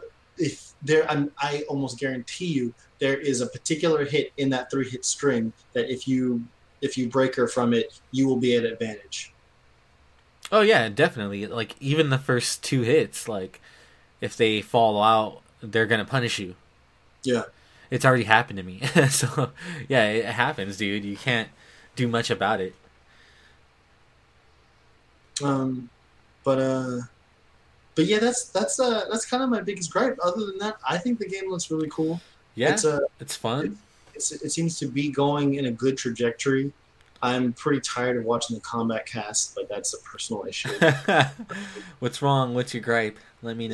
I almost guarantee you there is a particular hit in that 3-hit string that if you break her from it, you will be at advantage. Oh yeah, definitely. Like even the first 2 hits, like if they fall out, they're gonna punish you. Yeah, it's already happened to me. So yeah, it happens, dude. You can't do much about it. But yeah, that's kind of my biggest gripe. Other than that, I think the game looks really cool. Yeah, it's fun. It seems to be going in a good trajectory. I'm pretty tired of watching the combat cast, but that's a personal issue. What's wrong? What's your gripe? Let me know.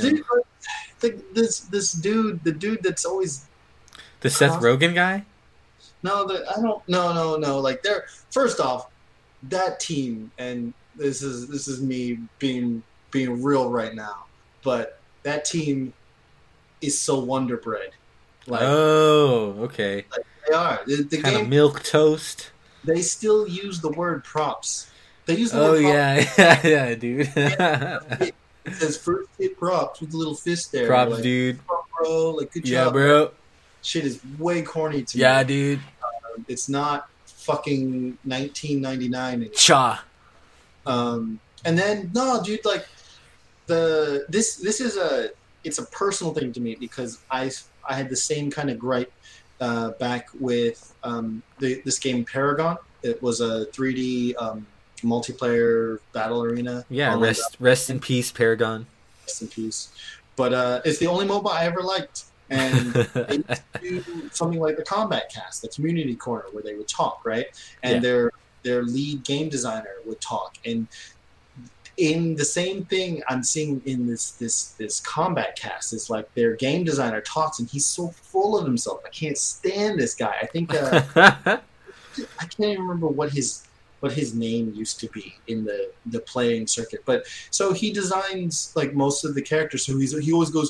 This dude, the dude that's always the Seth Rogen guy. No, I don't. No. Like, first off, that team, and this is me being real right now, but that team is so Wonder Bread. Like, oh, okay. Like they are. The kind game, of milk toast. They still use the word props. They use the word props. Yeah, dude. It says first hit props with a little fist there. Props, like, dude. Bro, like good job. Yeah, bro. Shit is way corny to me. Yeah, dude. It's not fucking 1999 anymore. Cha. And then no, dude, like this is it's a personal thing to me because I had the same kind of gripe back with this game Paragon. It was a 3D multiplayer battle arena. Yeah, rest in peace, Paragon. Rest in peace. But it's the only MOBA I ever liked. And they used to do something like the Combat Cast, the community corner, where they would talk, right? And their lead game designer would talk. And in the same thing I'm seeing in this Combat Cast is like their game designer talks and he's so full of himself. I can't stand this guy. I think I can't even remember what his name used to be in the playing circuit. But so he designs like most of the characters. So he always goes,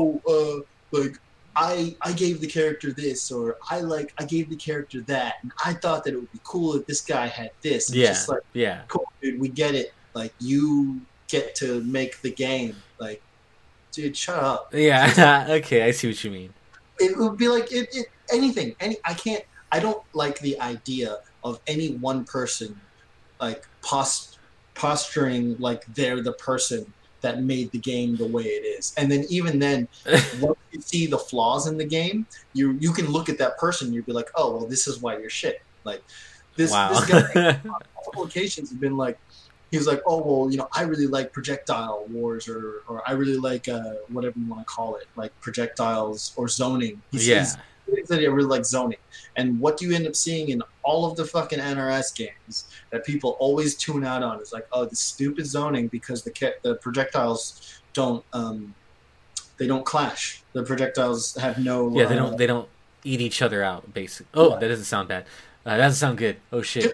like I gave the character this, or I gave the character that, and I thought that it would be cool if this guy had this. It's just like, cool, dude, we get it. Like, you get to make the game. Like, dude, shut up. Yeah, okay, I see what you mean. It would be like anything. I don't like the idea of any one person like posturing like they're the person that made the game the way it is. And then even then, once you see the flaws in the game, you can look at that person, you'd be like, oh, well, this is why you're shit. Like, this guy on multiple occasions has been like, he was like, oh well, I really like projectile wars, or I really like whatever you want to call it, like projectiles or zoning. Yeah. He said he really like zoning. And what do you end up seeing in all of the fucking NRS games that people always tune out on? Is like, oh, the stupid zoning because the projectiles don't they don't clash. The projectiles have no they don't eat each other out. Basically. Oh, that doesn't sound bad. That doesn't sound good. Oh shit.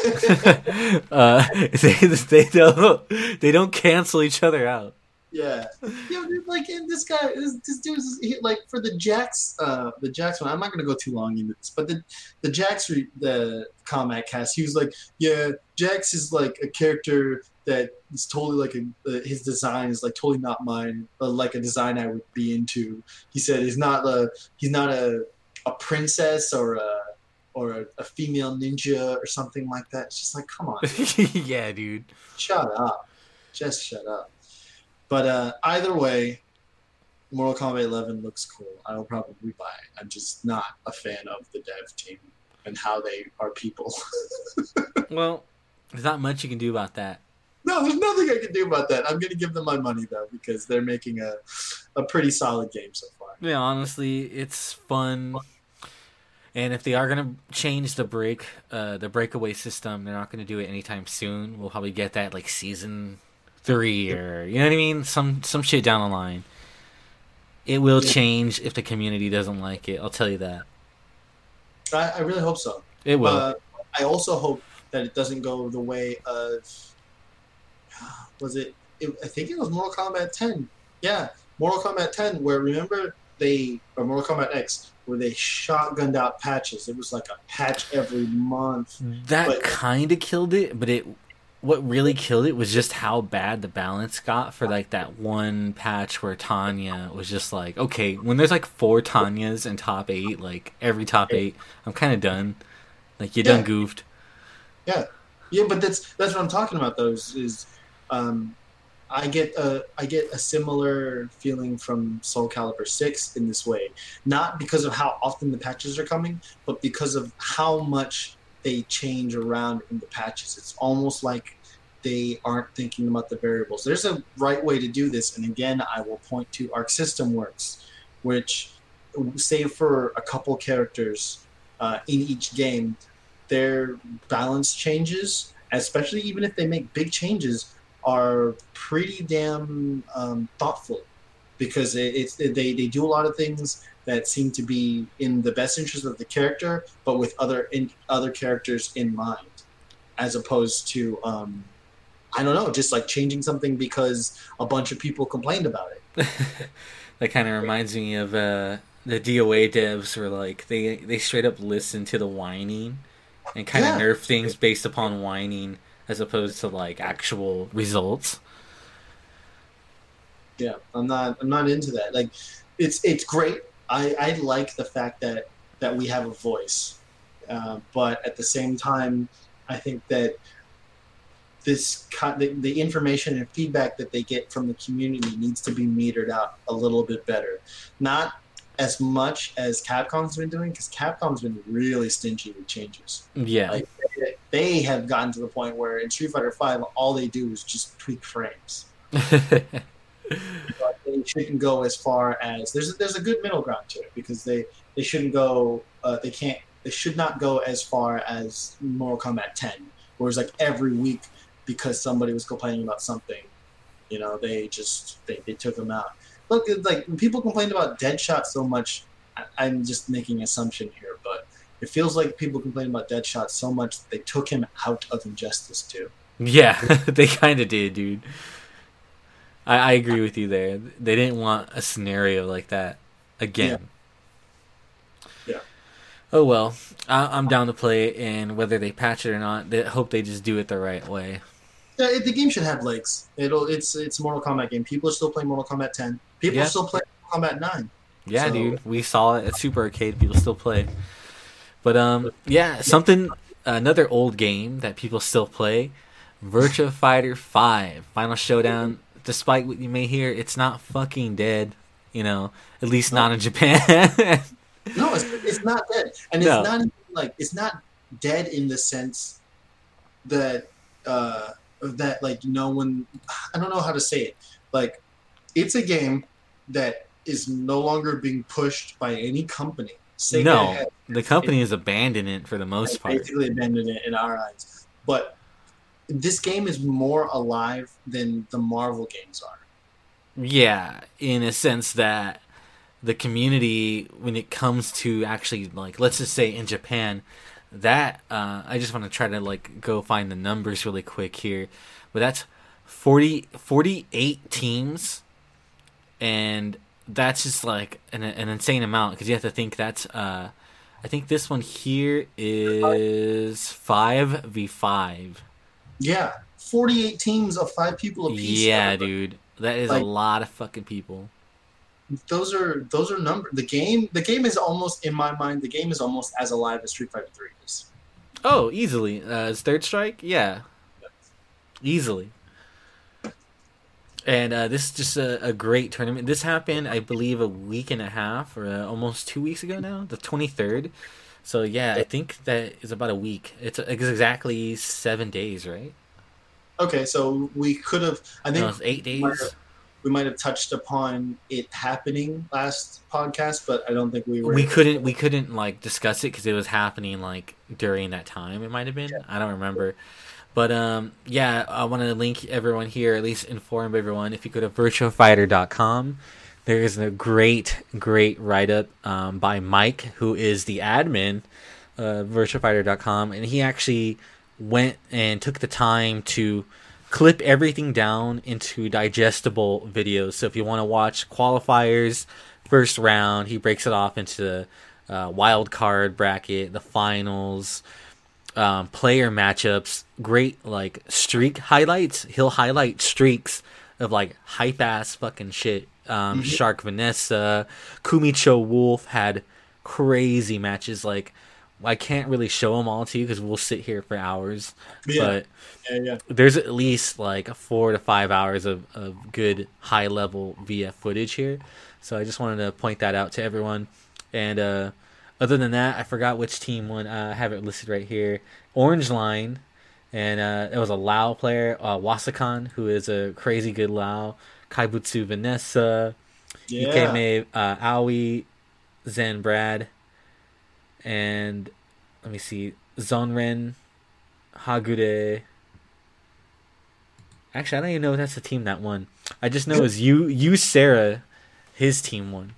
They don't cancel each other out. Yeah, dude, like this guy, this dude's like for the Jax one. I'm not gonna go too long into this, but the Jax the Combat Cast, he was like, yeah, Jax is like a character that is totally like his design is like totally not mine, like a design I would be into. He said he's not a princess or a female ninja or something like that. It's just like, come on, yeah, dude, shut up, just shut up. But either way, Mortal Kombat 11 looks cool. I will probably buy it. I'm just not a fan of the dev team and how they are people. Well, there's not much you can do about that. No, there's nothing I can do about that. I'm going to give them my money, though, because they're making a pretty solid game so far. Yeah, honestly, it's fun. And if they are going to change the breakaway system, they're not going to do it anytime soon. We'll probably get that like season 3 or you know what I mean, some shit down the line. It will change if the community doesn't like it. I'll tell you that. I really hope so. It will. I also hope that it doesn't go the way of I think it was Mortal Kombat 10. Yeah, Mortal Kombat 10, where remember or Mortal Kombat X, where they shotgunned out patches. It was like a patch every month. That kind of killed it, but what really killed it was just how bad the balance got for like that one patch where Tanya was just like, okay, when there's like 4 Tanyas in top 8, like every top 8, I'm kind of done. Like you done goofed. Yeah, but that's what I'm talking about. Though is I get a similar feeling from Soul Calibur 6 in this way, not because of how often the patches are coming, but because of how much they change around in the patches. It's almost like they aren't thinking about the variables. There's a right way to do this, and again, I will point to Arc System Works, which, save for a couple characters in each game, their balance changes, especially even if they make big changes, are pretty damn thoughtful, because they do a lot of things that seem to be in the best interest of the character, but with other characters in mind, as opposed to I don't know, just like changing something because a bunch of people complained about it. That kind of reminds me of the DOA devs, where like they straight up listen to the whining and kind of nerf things based upon whining as opposed to like actual results. Yeah, I'm not into that. Like, it's great. I like the fact that we have a voice, but at the same time, I think that the information and feedback that they get from the community needs to be metered out a little bit better. Not as much as Capcom's been doing, because Capcom's been really stingy with changes. Yeah, like, they have gotten to the point where in Street Fighter V, all they do is just tweak frames. But they shouldn't go as far as there's a good middle ground to it, because they shouldn't go they should not go as far as Mortal Kombat 10, where it's like every week because somebody was complaining about something, they took them out. Look, like when people complained about Deadshot so much, I'm just making an assumption here, but it feels like people complain about Deadshot so much that they took him out of Injustice 2. Yeah, they kind of did, dude. I agree with you there. They didn't want a scenario like that again. Yeah. Oh well, I'm down to play it, and whether they patch it or not, I hope they just do it the right way. Yeah, the game should have legs. It's a Mortal Kombat game. People are still playing Mortal Kombat 10. People are still playing Mortal Kombat 9. Yeah, so, dude, we saw it at Super Arcade. People still play. But another old game that people still play, Virtua Fighter 5 Final Showdown. Despite what you may hear, it's not fucking dead. At least not in Japan. No, it's not dead, and it's not even, like, it's not dead in the sense that that like no one, I don't know how to say it. Like, it's a game that is no longer being pushed by any company. Sega No, the company has abandoned it for the has most part. basically abandoned it in our eyes. But this game is more alive than the Marvel games are. Yeah, in a sense that the community, when it comes to actually, like, let's just say in Japan, that I just want to try to like go find the numbers really quick here, but that's 48 teams, and that's just like an insane amount because you have to think that's I think this one here is 5v5. Yeah, 48 teams of 5 people apiece. Yeah, dude, that is a Like, lot of fucking people. those are numbers. The game is almost, in my mind, the game is almost as alive as Street Fighter 3 is. Oh, easily. Third Strike? Yeah, easily. And this is just a great tournament. This happened, I believe, a week and a half or almost 2 weeks ago now, the 23rd. So, yeah, I think that is about a week. It's exactly 7 days, right? Okay, so we could have. I No, think it's 8 we might have, days. we might have touched upon it happening last podcast, but I don't think we were. We couldn't like discuss it because it was happening like during that time. It might have been. I don't remember. But yeah, I want to link everyone here, at least inform everyone. If you go to virtualfighter.com, there is a great write up by Mike, who is the admin of virtualfighter.com, and he actually went and took the time to clip everything down into digestible videos. So if you want to watch qualifiers, first round, he breaks it off into the wild card bracket, the finals, player matchups, great like streak highlights. He'll highlight streaks of like hype ass fucking shit. Shark Vanessa, Kumicho Wolf had crazy matches. Like, I can't really show them all to you because we'll sit here for hours. Yeah. But Yeah. there's at least like 4 to 5 hours of good high level VF footage here. So I just wanted to point that out to everyone. And other than that, I forgot which team won. I have it listed right here. Orange Line, and it was a Lao player, Wasakan, who is a crazy good Lao. Kaibutsu Vanessa, Yeah. Ikeme Aoi, Zen Brad, and let me see, Zonren, Hagure. Actually, I don't even know if that's the team that won. I just know it's you Sarah, his team won.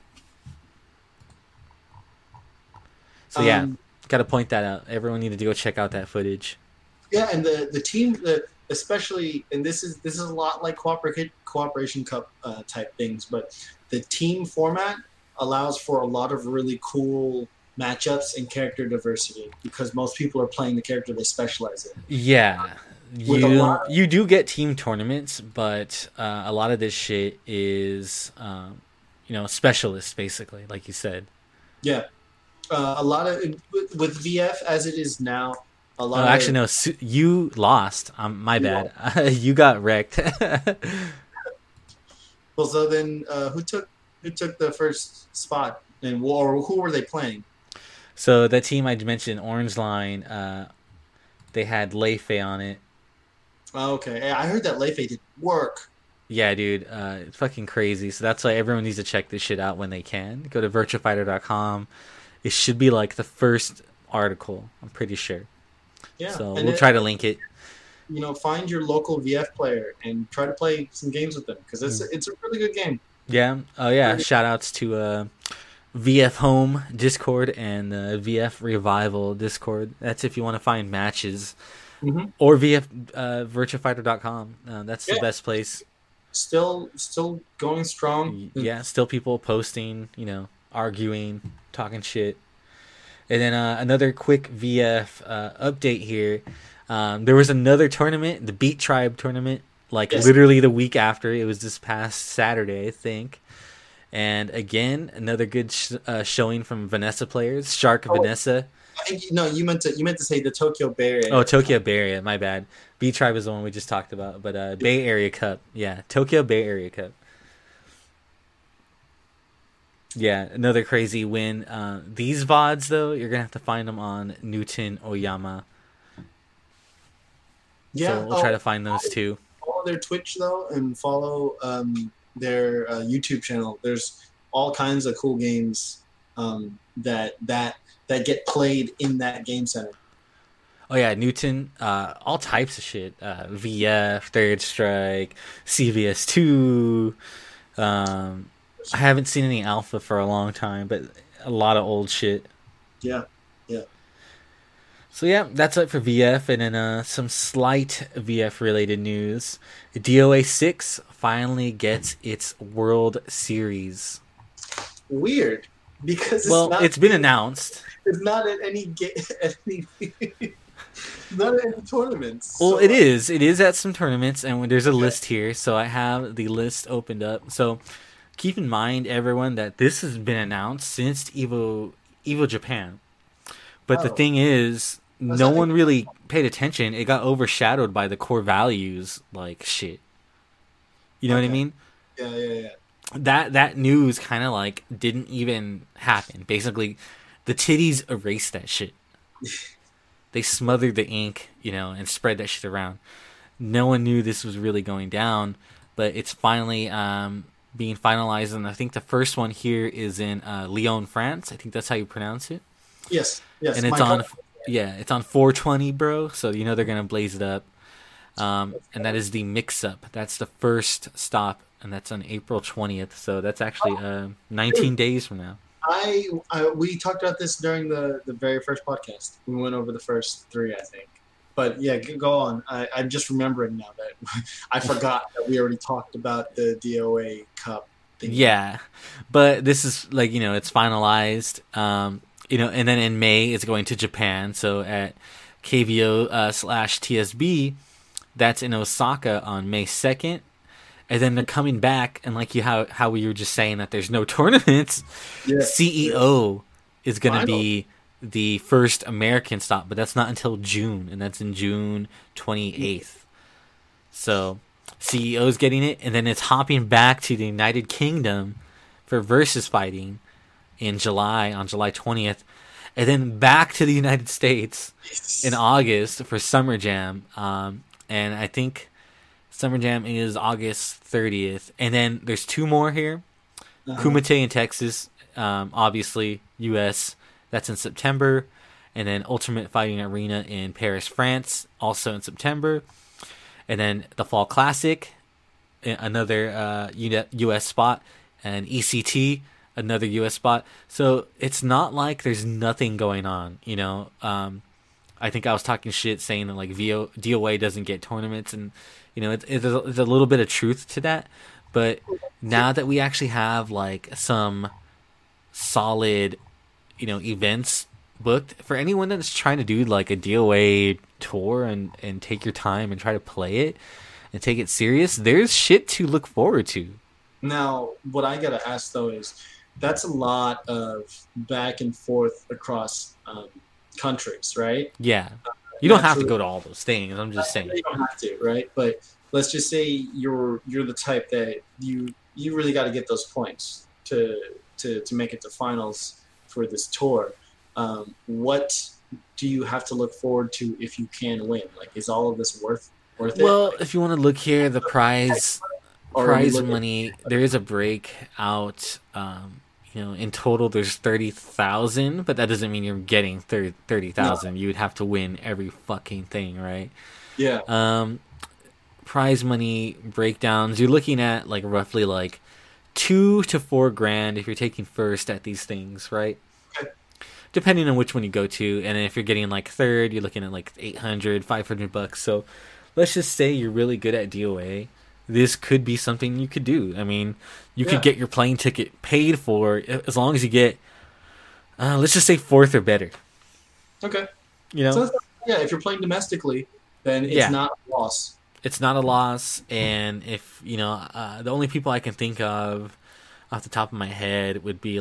So yeah, gotta point that out. Everyone needed to go check out that footage. Yeah, and the team, especially, and this is a lot like cooperation cup type things, but the team format allows for a lot of really cool matchups and character diversity because most people are playing the character they specialize in. Yeah, With a lot you do get team tournaments, but a lot of this shit is specialists basically, like you said. Yeah, a lot of with VF as it is now. A lot. Actually, no. You lost. My bad. You got wrecked. Well, so then, who took the first spot, and or who were they playing? So the team I mentioned, Orange Line, they had Leifei on it. Oh, okay, I heard that Leifei did work. Yeah, dude, it's fucking crazy. So that's why everyone needs to check this shit out when they can. Go to virtualfighter.com. It should be like the first article. I'm pretty sure. Yeah, so we'll try to link it. Find your local VF player and try to play some games with them because it's a really good game. Yeah. Oh yeah. Shout outs to VF Home Discord and VF Revival Discord. That's if you want to find matches. Mm-hmm. Or VF virtualfighter.com. That's the best place. Still going strong. Yeah. Still people posting. Arguing, talking shit. And then another quick VF update here. There was another tournament, the Beat Tribe tournament, literally the week after. It was this past Saturday, I think. And again, another good showing from Vanessa players, Shark Vanessa. I think you meant to say the Tokyo Bay Area. Oh, Tokyo Bay Area, my bad. Beat Tribe is the one we just talked about, but Bay Area Cup, yeah, Tokyo Bay Area Cup. Yeah, another crazy win. These VODs, though, you're going to have to find them on Newton Oyama. Yeah. So we'll try to find those too. Follow their Twitch though, and follow their YouTube channel. There's all kinds of cool games that get played in that game center. Oh yeah, Newton, all types of shit. VF, Third Strike, CVS2. I haven't seen any alpha for a long time, but a lot of old shit. Yeah, yeah. So yeah, that's it for VF, and then some slight VF related news. DOA 6 finally gets its World Series. Weird, because it's been announced. It's not at any not at any tournaments. Well, it is. It is at some tournaments, and there's a list here. So I have the list opened up. So keep in mind, everyone, that this has been announced since Evo Japan. But the thing is, no one really paid attention. It got overshadowed by the core values, like shit. You know what I mean? Yeah. That news kind of like didn't even happen. Basically, the titties erased that shit. They smothered the ink, and spread that shit around. No one knew this was really going down, but it's finally being finalized. And I think the first one here is in Lyon, France. I think that's how you pronounce it. Yes. And it's on, it's on 420, bro. So they're gonna blaze it up. And that is the mix-up. That's the first stop, and that's on April 20th. So that's actually 19 days from now. We talked about this during the very first podcast. We went over the first 3, I think. But yeah, go on. I'm just remembering now that I forgot that we already talked about the DOA Cup thing. Yeah, but this is it's finalized. And then in May it's going to Japan. So at KVO /TSB, that's in Osaka on May 2nd. And then they're coming back, and how we were just saying that there's no tournaments, CEO is going to be the first American stop, but that's not until June, and that's in June 28th. So CEO is getting it, and then it's hopping back to the United Kingdom for versus fighting on July 20th, and then back to the United States in August for Summer Jam. And I think Summer Jam is August 30th. And then there's 2 more here. Kumite in Texas, obviously, U.S., that's in September. And then Ultimate Fighting Arena in Paris, France, also in September. And then the Fall Classic, another U.S. spot. And ECT, another U.S. spot. So it's not like there's nothing going on, I think I was talking shit saying that DOA doesn't get tournaments, and it's a little bit of truth to that. But now that we actually have some solid events booked for anyone that's trying to do a DOA tour and take your time and try to play it and take it serious, there's shit to look forward to. Now, what I gotta ask though is, that's a lot of back and forth across countries, right? Yeah, you don't have to go to all those things. I'm just saying you don't have to, right? But let's just say you're the type that you really got to get those points to make it to finals for this tour. What do you have to look forward to if you can win? Is all of this worth it? Well, if you want to look here, the prize money, there is a breakout. In total there's 30,000, but that doesn't mean you're getting 30,000. No. You would have to win every fucking thing, right? Yeah. Prize money breakdowns, you're looking at roughly $2,000 to $4,000 if you're taking first at these things, right? Okay. Depending on which one you go to. And then if you're getting third, you're looking at $800, $500. So let's just say you're really good at DOA. This could be something you could do. I mean, you could get your plane ticket paid for as long as you get, let's just say 4th or better. Okay. So if you're playing domestically, then it's not a loss. It's not a loss. And if, the only people I can think of off the top of my head would be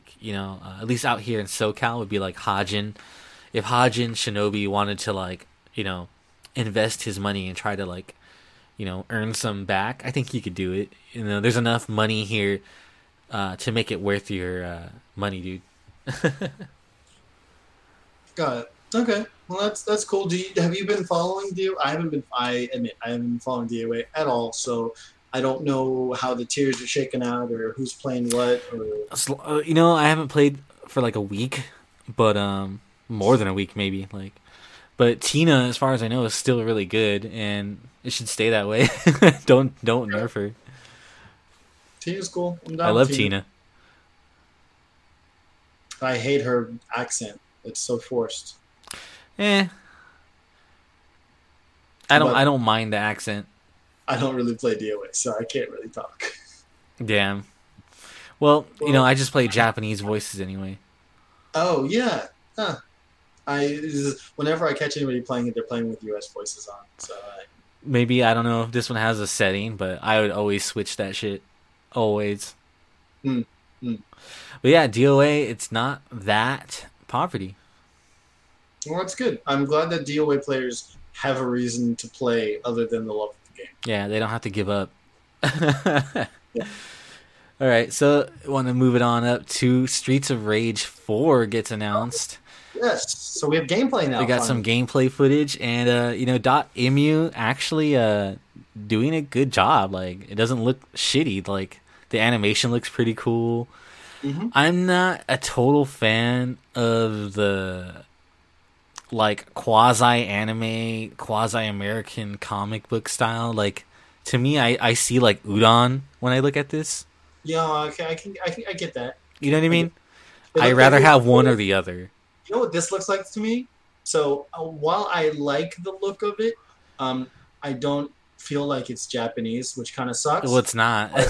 at least out here in SoCal would be Hajin. If Hajin Shinobi wanted to invest his money and try to earn some back, I think you could do it. There's enough money here to make it worth your money, dude. Got it. Okay. Well, that's cool. Have you been following DOA? I haven't been. I admit I haven't been following DOA at all. So I don't know how the tiers are shaking out or who's playing what. Or I haven't played for like a week, but more than a week maybe. Like, but Tina, as far as I know, is still really good, and it should stay that way. Don't nerf her. Tina's cool. I'm I down with love Tina. Tina. I hate her accent. It's so forced. Eh, I don't. I But don't mind the accent. I don't really play DOA, so I can't really talk. Damn. Well, Well, I just play Japanese voices anyway. oh yeah. Huh. Whenever I catch anybody playing it, they're playing with US voices on. So Maybe I don't know if this one has a setting, but I would always switch that shit. Always. mm, mm. But yeah, DOA, it's not that poverty. Well, that's good. I'm glad that DOA players have a reason to play other than the love of the game. Yeah, they don't have to give up. Yeah. All right, so I want to move it on up to Streets of Rage 4 gets announced. Yes. So we have gameplay now. We got some gameplay footage, and .emu actually doing a good job. Like, it doesn't look shitty. Like, the animation looks pretty cool. Mm-hmm. I'm not a total fan of the like quasi anime, quasi American comic book style. Like, to me, I see like udon when I look at this. Yeah. Okay. I get that. You know what I mean? It I looked rather like have one or the other. You know what this looks like to me? So while I like the look of it, I don't feel like it's Japanese, which kind of Well, sucks. it's not. But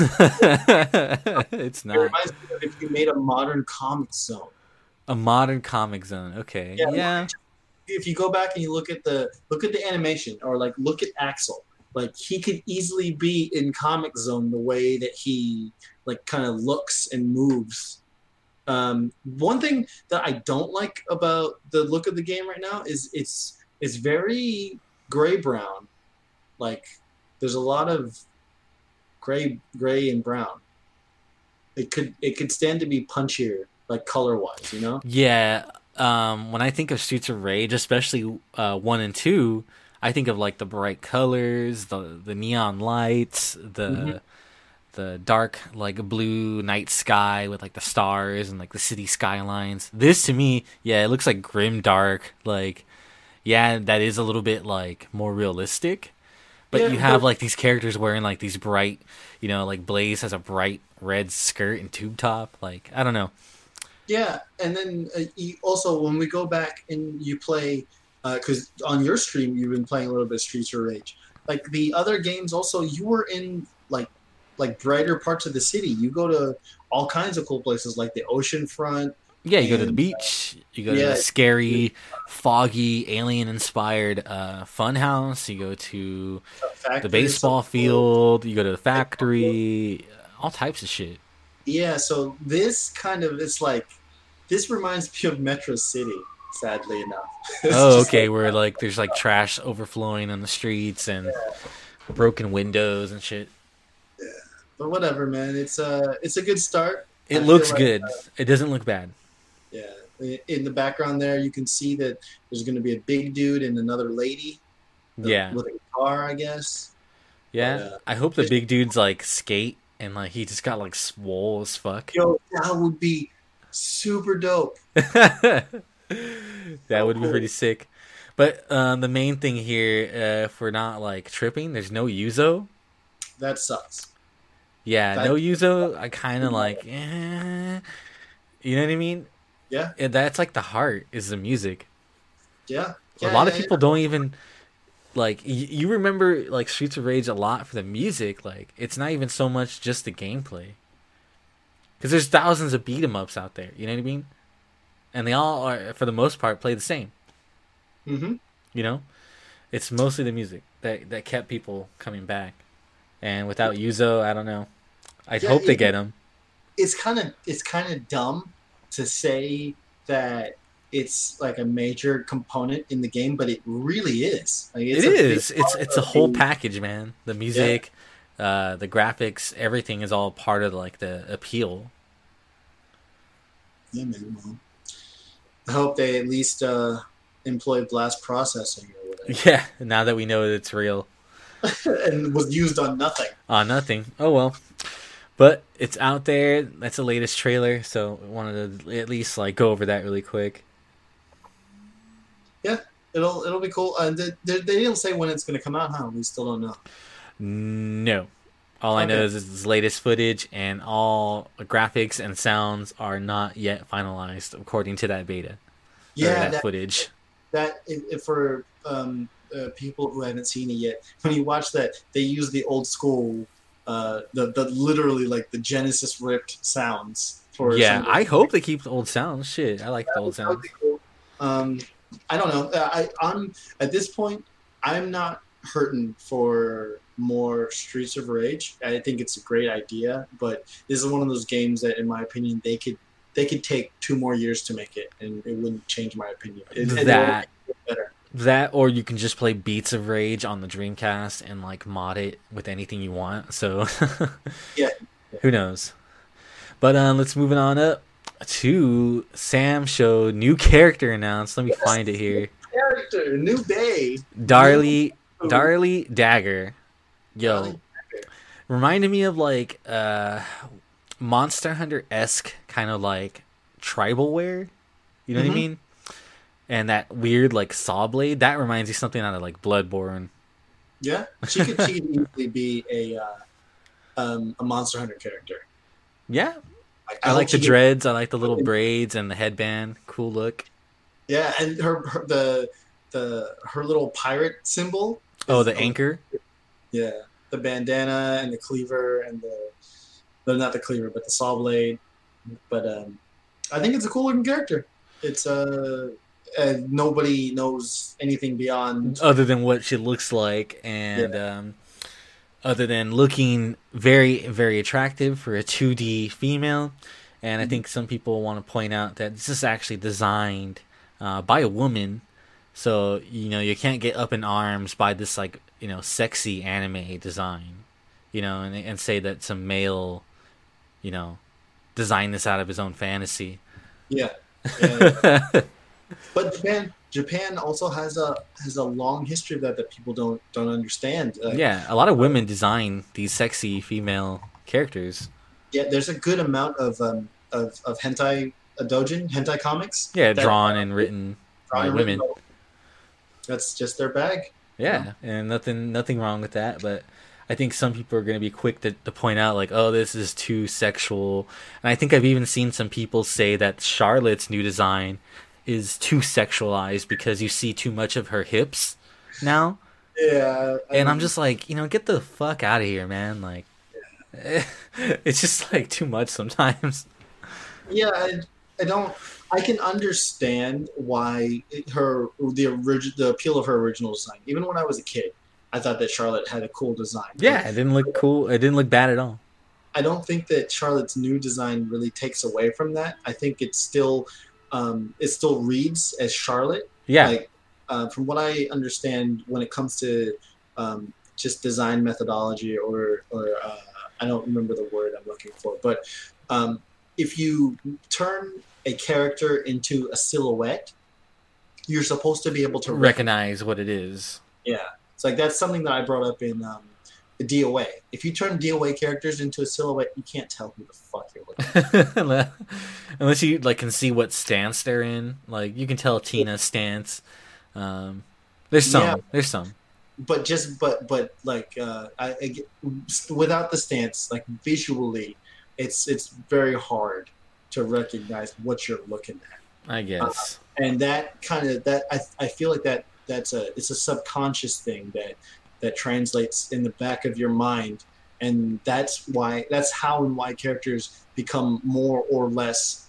It's it not reminds me of if you made a modern comic zone. a modern comic zone. Okay, Yeah, yeah, if you go back and you look at the animation or like look at Axel, like he could easily be in Comic Zone the way that he like kind of looks and moves. One thing that I don't like about the look of the game right now is it's very gray brown. Like there's a lot of gray and brown. It could stand to be punchier, like color wise, you know? yeah. When I think of Streets of Rage, especially 1 and 2, I think of like the bright colors, the neon lights, Hmm. the dark like blue night sky with like the stars and like the city skylines. This to me, yeah, it looks like grim dark. Like, yeah, that is a little bit like more realistic. But Yeah, you have but like these characters wearing like these bright, like Blaze has a bright red skirt and tube top. Like, I don't know. yeah, and then also when we go back and you play, because on your stream you've been playing a little bit of Streets of Rage. Like the other games, also you were in like brighter parts of the city. You go to all kinds of cool places like the ocean front Yeah, you go to the and beach. You go to the yeah, scary, foggy, alien-inspired fun house. You go to the factory. So baseball field. You go to the factory. All types of shit. yeah, so this kind of it's like this reminds me of Metro City. Sadly enough, it's Oh, just okay. like Where like there's like trash overflowing on the streets and broken windows and shit. but whatever, man. It's a good start. It I feel looks like good. It doesn't look bad. yeah, in the background there, you can see that there's going to be a big dude and another lady Yeah, with a guitar, I guess. But yeah. I hope the big dude's like skate and like he just got like swole as fuck. yo, that would be super dope. That So would be cool. pretty sick. But the main thing here, if we're not like tripping, there's no Yuzo. That sucks. Yeah, That no Yuzo. I kind of like, you know what I mean? yeah, That's like the heart is the music. yeah, A yeah, lot of yeah, yeah. people don't even like. You remember like Streets of Rage a lot for the music. Like it's not even so much just the gameplay. Because there's thousands of beat 'em ups out there. You know what I mean? And they all are, for the most part, play the same. Mm-hmm. You know, it's mostly the music that kept people coming back. And without Yuzo, I don't know. I'd Yeah, hope they get him. it's kind of dumb to say that it's like a major component in the game, but it really is. Like It it's a big is. It's part it's a of whole the package, man. The yeah, music, the graphics, everything is all part of like the appeal. yeah, man. Well, I hope they at least employ blast processing or whatever, Yeah, now that we know it's real. and was used on nothing. Nothing. Oh well. But it's out there. That's the latest trailer, so I wanted to at least like go over that really quick. Yeah, it'll be cool. They didn't say when it's going to come out, huh? We still don't know. No. All I know is it's latest footage, and all graphics and sounds are not yet finalized according to that beta. Yeah, that footage. That if for people who haven't seen it yet, when you watch that, they use the old school, the literally like the Genesis ripped sounds for. Yeah, I hope they keep the old sounds. Shit, I like the old sounds. Cool. I don't know. I'm at this point. I'm not hurting for more Streets of Rage. I think it's a great idea, but this is one of those games that, in my opinion, they could take 2 more years to make it, and it wouldn't change my opinion. That, or you can just play Beats of Rage on the Dreamcast and like mod it with anything you want. So, yeah, who knows? But let's move it on up to Sam Show. New character announced. Let me find it here. Character, new day. Darlie Dagger. Yo, reminded me of like Monster Hunter-esque kind of like tribal wear. You know what I mean? And that weird like saw blade, that reminds me something out of like Bloodborne. Yeah, she could easily be a Monster Hunter character. Yeah, I like the dreads. I like the little braids and the headband. Cool look. Yeah, and her little pirate symbol. Oh, the anchor. Yeah, the bandana and the cleaver and not the cleaver, but the saw blade. But I think it's a cool looking character. It's nobody knows anything beyond other than what she looks like, and other than looking very, very attractive for a 2D female. And I think some people want to point out that this is actually designed by a woman, so you can't get up in arms by this like sexy anime design, and say that some male designed this out of his own fantasy. Yeah. But Japan also has a long history of that people don't understand. Yeah, a lot of women design these sexy female characters. Yeah, there's a good amount of hentai doujin, hentai comics. Yeah, drawn and written by women. That's just their bag. Yeah, and nothing wrong with that, but I think some people are going to be quick to point out like, oh, this is too sexual. And I think I've even seen some people say that Charlotte's new design is too sexualized because you see too much of her hips now. Yeah. And I'm just like, get the fuck out of here, man. Like, it's just like too much sometimes. Yeah, I can understand why the appeal of her original design. Even when I was a kid, I thought that Charlotte had a cool design. Yeah, it didn't look cool. It didn't look bad at all. I don't think that Charlotte's new design really takes away from that. I think it still reads as Charlotte. Yeah. Like, from what I understand, when it comes to just design methodology, or I don't remember the word I'm looking for, but if you turn a character into a silhouette, you're supposed to be able to recognize what it is. Yeah. It's like that's something that I brought up in the DOA. If you turn DOA characters into a silhouette, you can't tell who the fuck you're looking at. Unless you like can see what stance they're in. Like you can tell Tina's stance. There's some. Yeah. There's some. But like without the stance, like visually, it's very hard to recognize what you're looking at. I guess. And that kind of I feel like it's a subconscious thing that translates in the back of your mind, and that's how and why characters become more or less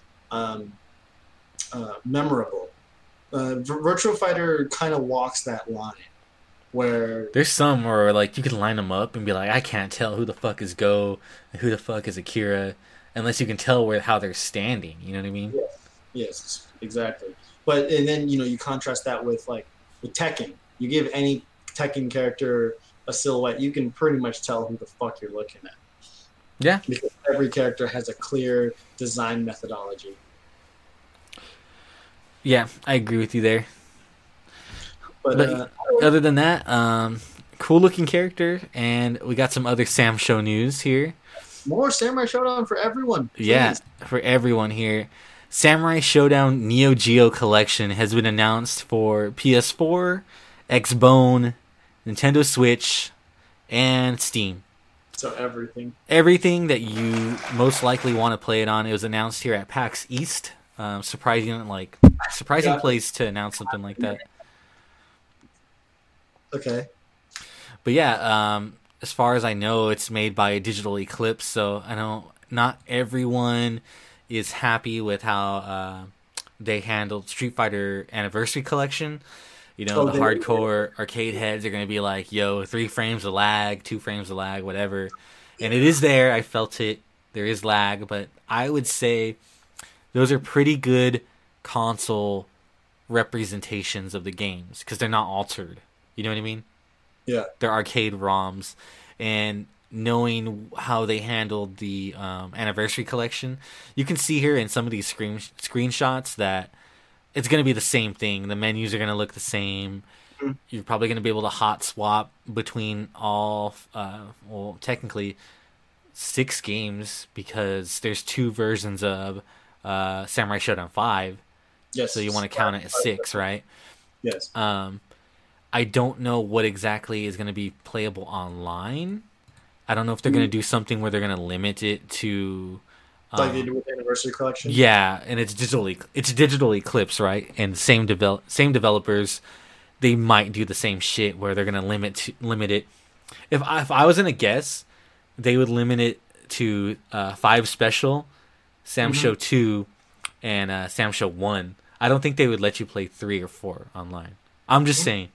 memorable. Virtua Fighter kind of walks that line, where there's some where like you can line them up and be like, I can't tell who the fuck is Go and who the fuck is Akira unless you can tell how they're standing. You know what I mean? Yes, exactly. But and then you contrast that with Tekken. You give any Tekken character a silhouette, you can pretty much tell who the fuck you're looking at. Yeah. Because every character has a clear design methodology. Yeah, I agree with you there. But other than that, cool looking character, and we got some other Sam Show news here. more Samurai Showdown for everyone. Please. Yeah, for everyone here. Samurai Showdown Neo Geo Collection has been announced for PS4, Xbone, Nintendo Switch, and Steam. So everything. Everything that you most likely want to play it on. It was announced here at PAX East. Surprising place to announce something like that. Okay. But yeah, as far as I know, it's made by Digital Eclipse, so I know not everyone is happy with how they handled Street Fighter Anniversary Collection. You know, the hardcore arcade heads are going to be like, yo, 3 frames of lag, 2 frames of lag, whatever. And it is there. I felt it. There is lag, but I would say those are pretty good console representations of the games because they're not altered. You know what I mean? Yeah. They're arcade ROMs. And knowing how they handled the Anniversary Collection, you can see here in some of these screenshots that it's going to be the same thing. The menus are going to look the same. Mm-hmm. You're probably going to be able to hot swap between all, technically 6 games because there's 2 versions of Samurai Showdown 5. Yes. So you want to count it as 6, right? Yes. I don't know what exactly is going to be playable online. I don't know if they're going to do something where they're going to limit it to like they do with the Anniversary Collection. Yeah, and it's Digital Eclipse, right? And same developers, they might do the same shit where they're going to limit it. If I was going to guess, they would limit it to 5 special, Sam Show 2, and Sam Show 1. I don't think they would let you play 3 or 4 online. I'm just saying.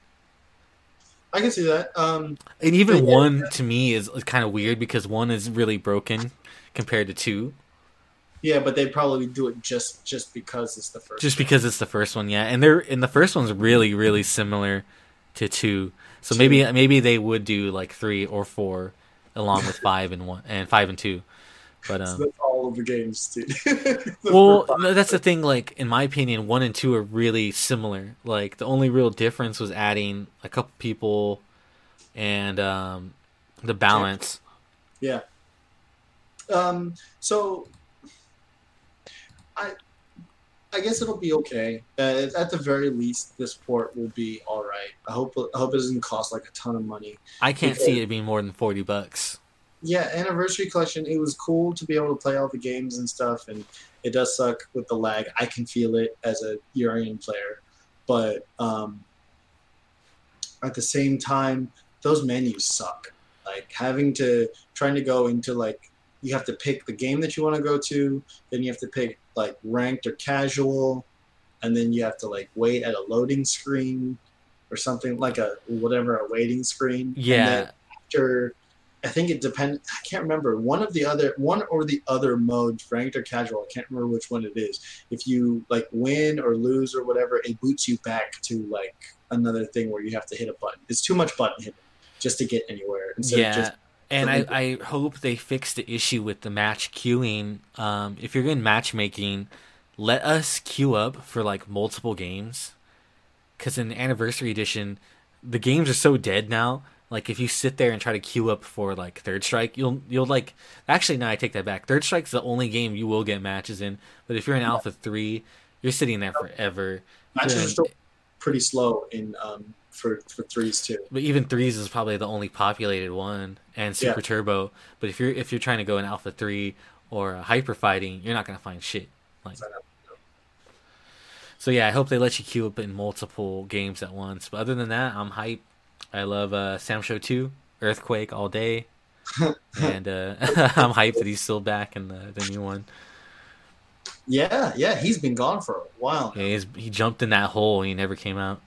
I can see that. And even 1 to me is kind of weird because 1 is really broken compared to 2. Yeah, but they'd probably do it just because it's the first. Just because it's the first one, yeah. And the first one's really, really similar to 2. So maybe they would do like 3 or 4 along with 5 and 1 and 5 and 2. But so that's all of the games, dude. Well, no, that's the thing. Like in my opinion, 1 and 2 are really similar. Like the only real difference was adding a couple people and the balance. Yeah. So I guess it'll be okay. At the very least, this port will be all right. I hope it doesn't cost like a ton of money. I can't see it being more than $40. Yeah, Anniversary Collection, it was cool to be able to play all the games and stuff, and it does suck with the lag. I can feel it as a Urian player. But at the same time, those menus suck. Like, trying to go into, like, you have to pick the game that you want to go to, then you have to pick, like, ranked or casual, and then you have to, like, wait at a loading screen or something, like a waiting screen. Yeah. And then after... I think it depends. I can't remember one or the other modes, ranked or casual. I can't remember which one it is. If you like win or lose or whatever, it boots you back to like another thing where you have to hit a button. It's too much button hitting just to get anywhere. And I hope they fix the issue with the match queuing. If you're in matchmaking, let us queue up for like multiple games. Because in the Anniversary Edition, the games are so dead now. Like, if you sit there and try to queue up for, like, Third Strike, you'll like... Actually, no, I take that back. Third Strike's the only game you will get matches in. But if you're in Alpha 3, you're sitting there forever. Matches are still pretty slow in for 3s, too. But even 3s is probably the only populated one, and Super Turbo. But if you're trying to go in Alpha 3 or Hyper Fighting, you're not going to find shit. Like, so, yeah, I hope they let you queue up in multiple games at once. But other than that, I'm hyped. I love Sam Show 2, Earthquake all day, and I'm hyped that he's still back in the new one. Yeah, he's been gone for a while now. Yeah, he jumped in that hole and he never came out.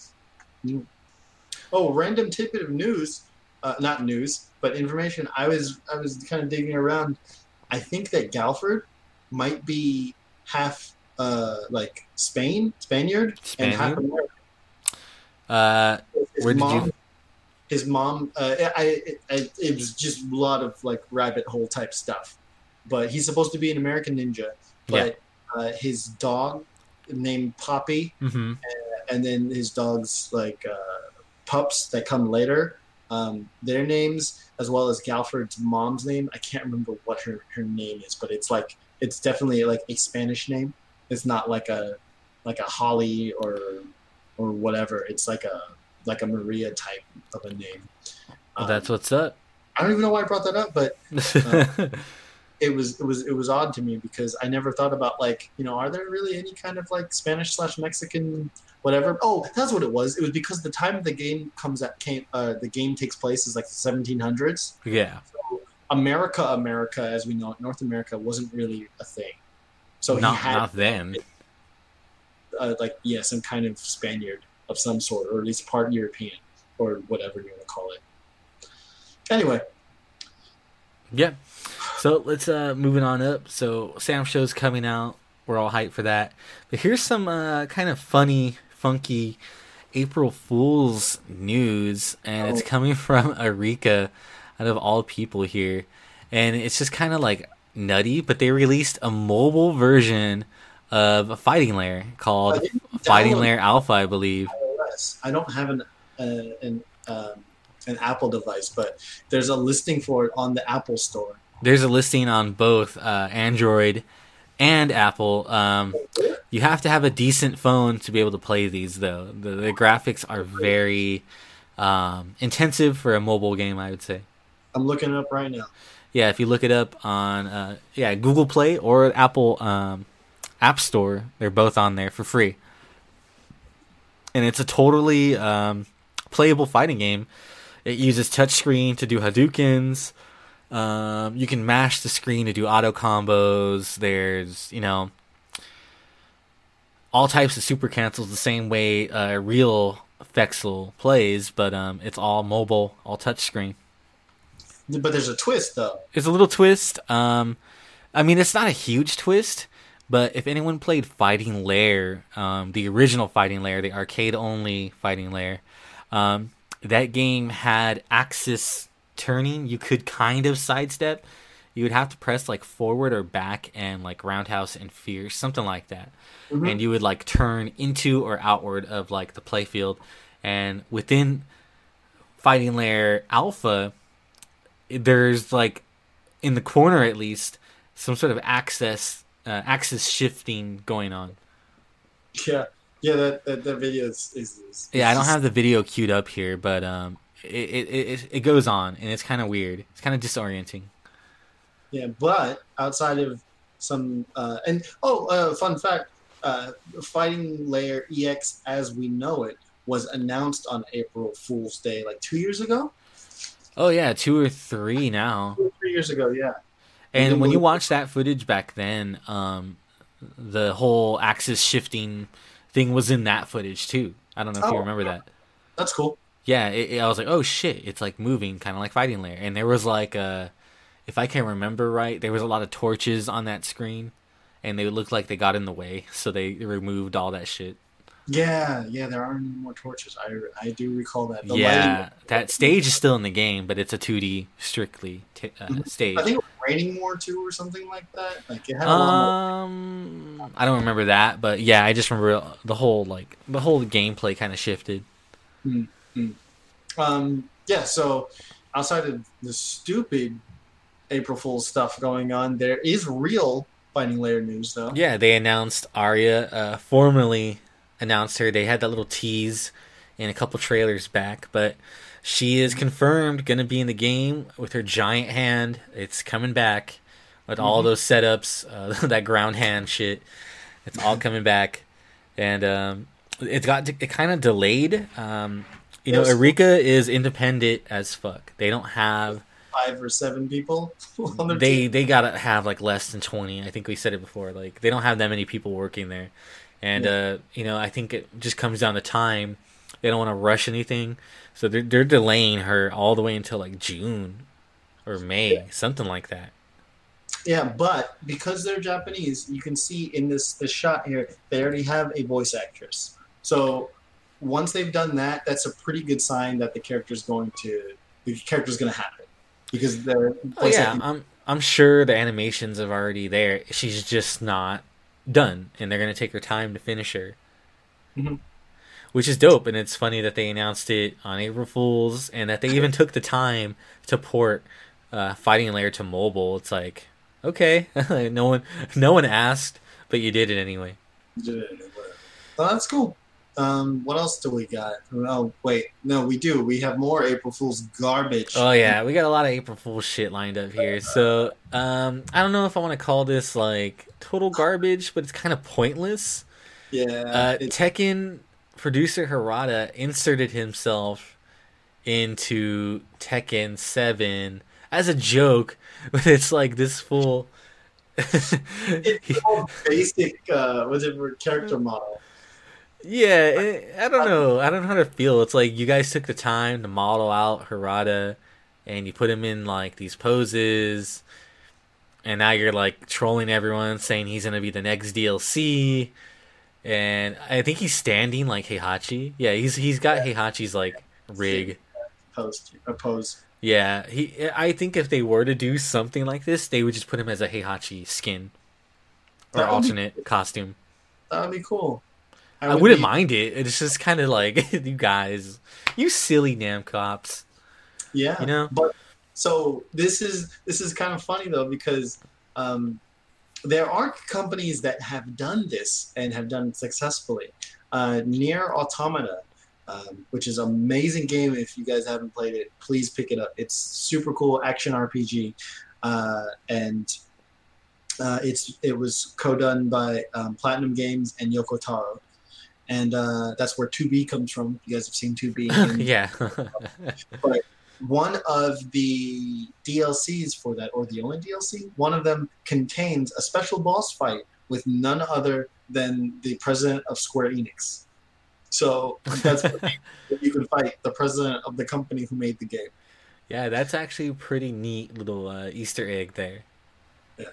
Oh, random tidbit of news, not news, but information. I was kind of digging around. I think that Galford might be half like Spaniard, and half American. His mom. It was just a lot of like rabbit hole type stuff, but he's supposed to be an American ninja. But his dog named Poppy and then his dog's pups that come later. Their names, as well as Galford's mom's name. I can't remember what her name is, but it's definitely like a Spanish name. It's not like a Holly or whatever. It's like a Maria type of a name. Well, that's what's up. I don't even know why I brought that up, but it was odd to me because I never thought about are there really any kind of like Spanish/Mexican whatever? Oh, that's what it was. It was because the time the game the game takes place is like the 1700s. Yeah. So America, as we know it, North America wasn't really a thing. So not then. Some kind of Spaniard of some sort, or at least part European, or whatever you want to call it. Anyway. Yeah. So let's moving on up. So Sam Show's coming out. We're all hyped for that. But here's some kind of funny, funky April Fool's news, and it's coming from Arika, out of all people here. And it's just kind of like nutty, but they released a mobile version of Fighting Lair called Fighting Lair Alpha, I believe. iOS. I don't have an Apple device, but there's a listing for it on the Apple Store. There's a listing on both Android and Apple. You have to have a decent phone to be able to play these, though. The graphics are very intensive for a mobile game, I would say. I'm looking it up right now. Yeah, if you look it up on Google Play or Apple App Store, they're both on there for free. And it's a totally playable fighting game. It uses touchscreen to do Hadoukens. You can mash the screen to do auto combos. There's, all types of super cancels the same way real Fexel plays, but it's all mobile, all touchscreen. But there's a twist, though. There's a little twist. It's not a huge twist, but if anyone played Fighting Lair, the original Fighting Lair, the arcade-only Fighting Lair, that game had axis turning. You could kind of sidestep. You would have to press like forward or back and like roundhouse and fierce, something like that. Mm-hmm. And you would like turn into or outward of like the playfield. And within Fighting Lair Alpha, there's like in the corner at least some sort of axis shifting going on. Yeah. Yeah, that video is yeah, I don't have the video queued up here, but it goes on, and it's kind of weird. It's kind of disorienting. Yeah, but outside of some... fun fact, Fighting Lair EX as we know it was announced on April Fool's Day, like 2 years ago? Oh, yeah, 2 or 3 now. 2 or 3 years ago, yeah. And when you watch that footage back then, the whole axis shifting thing was in that footage too. I don't know if you remember that. That's cool. Yeah, I was like, oh shit, it's like moving, kind of like Fighting Lair. And there was like, if I can remember right, there was a lot of torches on that screen, and they looked like they got in the way, so they removed all that shit. Yeah, there aren't any more torches. I do recall that. That stage is still in the game, but it's a 2D strictly stage. I think it was raining more too, or something like that. Like it had a lot more. I don't remember that, but yeah, I just remember the whole gameplay kind of shifted. Mm-hmm. Yeah. So outside of the stupid April Fool's stuff going on, there is real Fighting Lair news, though. Yeah, they announced Arya formally. Announced her. They had that little tease in a couple trailers back, but she is confirmed going to be in the game with her giant hand. It's coming back with all those setups, that ground hand shit. It's all coming back, and it kind of delayed. Arika is independent as fuck. They don't have 5 or 7 people on their team. They gotta have like less than 20. I think we said it before. Like they don't have that many people working there. And, I think it just comes down to time. They don't want to rush anything. So they're delaying her all the way until, like, June or May, something like that. Yeah, but because they're Japanese, you can see in this shot here, they already have a voice actress. So once they've done that, that's a pretty good sign that the character's going to happen. Because they're... I'm sure the animations are already there. She's just not... done, and they're going to take her time to finish her. Mm-hmm. which is dope. And it's funny that they announced it on April Fools, and that they even took the time to port Fighting Lair to mobile. It's like, okay, no one asked, but you did it anyway. Well, that's cool. What else do we got? Oh, wait. No, we do. We have more April Fool's garbage. Oh, yeah. We got a lot of April Fool's shit lined up here. So, I don't know if I want to call this, like, total garbage, but it's kind of pointless. Yeah. Tekken producer Harada inserted himself into Tekken 7 as a joke, but it's like this fool... It's all basic, character model. Yeah, I don't know. I don't know how to feel. It's like you guys took the time to model out Harada, and you put him in like these poses, and now you're like trolling everyone, saying he's gonna be the next DLC. And I think he's standing like Heihachi. Yeah, he's got Heihachi's like rig. Pose. Yeah, I think if they were to do something like this, they would just put him as a Heihachi skin or alternate costume. That would be cool. I wouldn't mind it. It's just kind of like, you guys, you silly Namcops. Yeah, you know. But so this is kind of funny though, because there are companies that have done this and have done it successfully. Nier Automata, which is an amazing game. If you guys haven't played it, please pick it up. It's super cool action RPG, and it was co-done by Platinum Games and Yoko Taro. And that's where 2B comes from. You guys have seen 2B. Yeah. But one of the DLCs for that, or the only DLC, one of them contains a special boss fight with none other than the president of Square Enix. So that's you can fight the president of the company who made the game. Yeah, that's actually a pretty neat little Easter egg there. Yeah.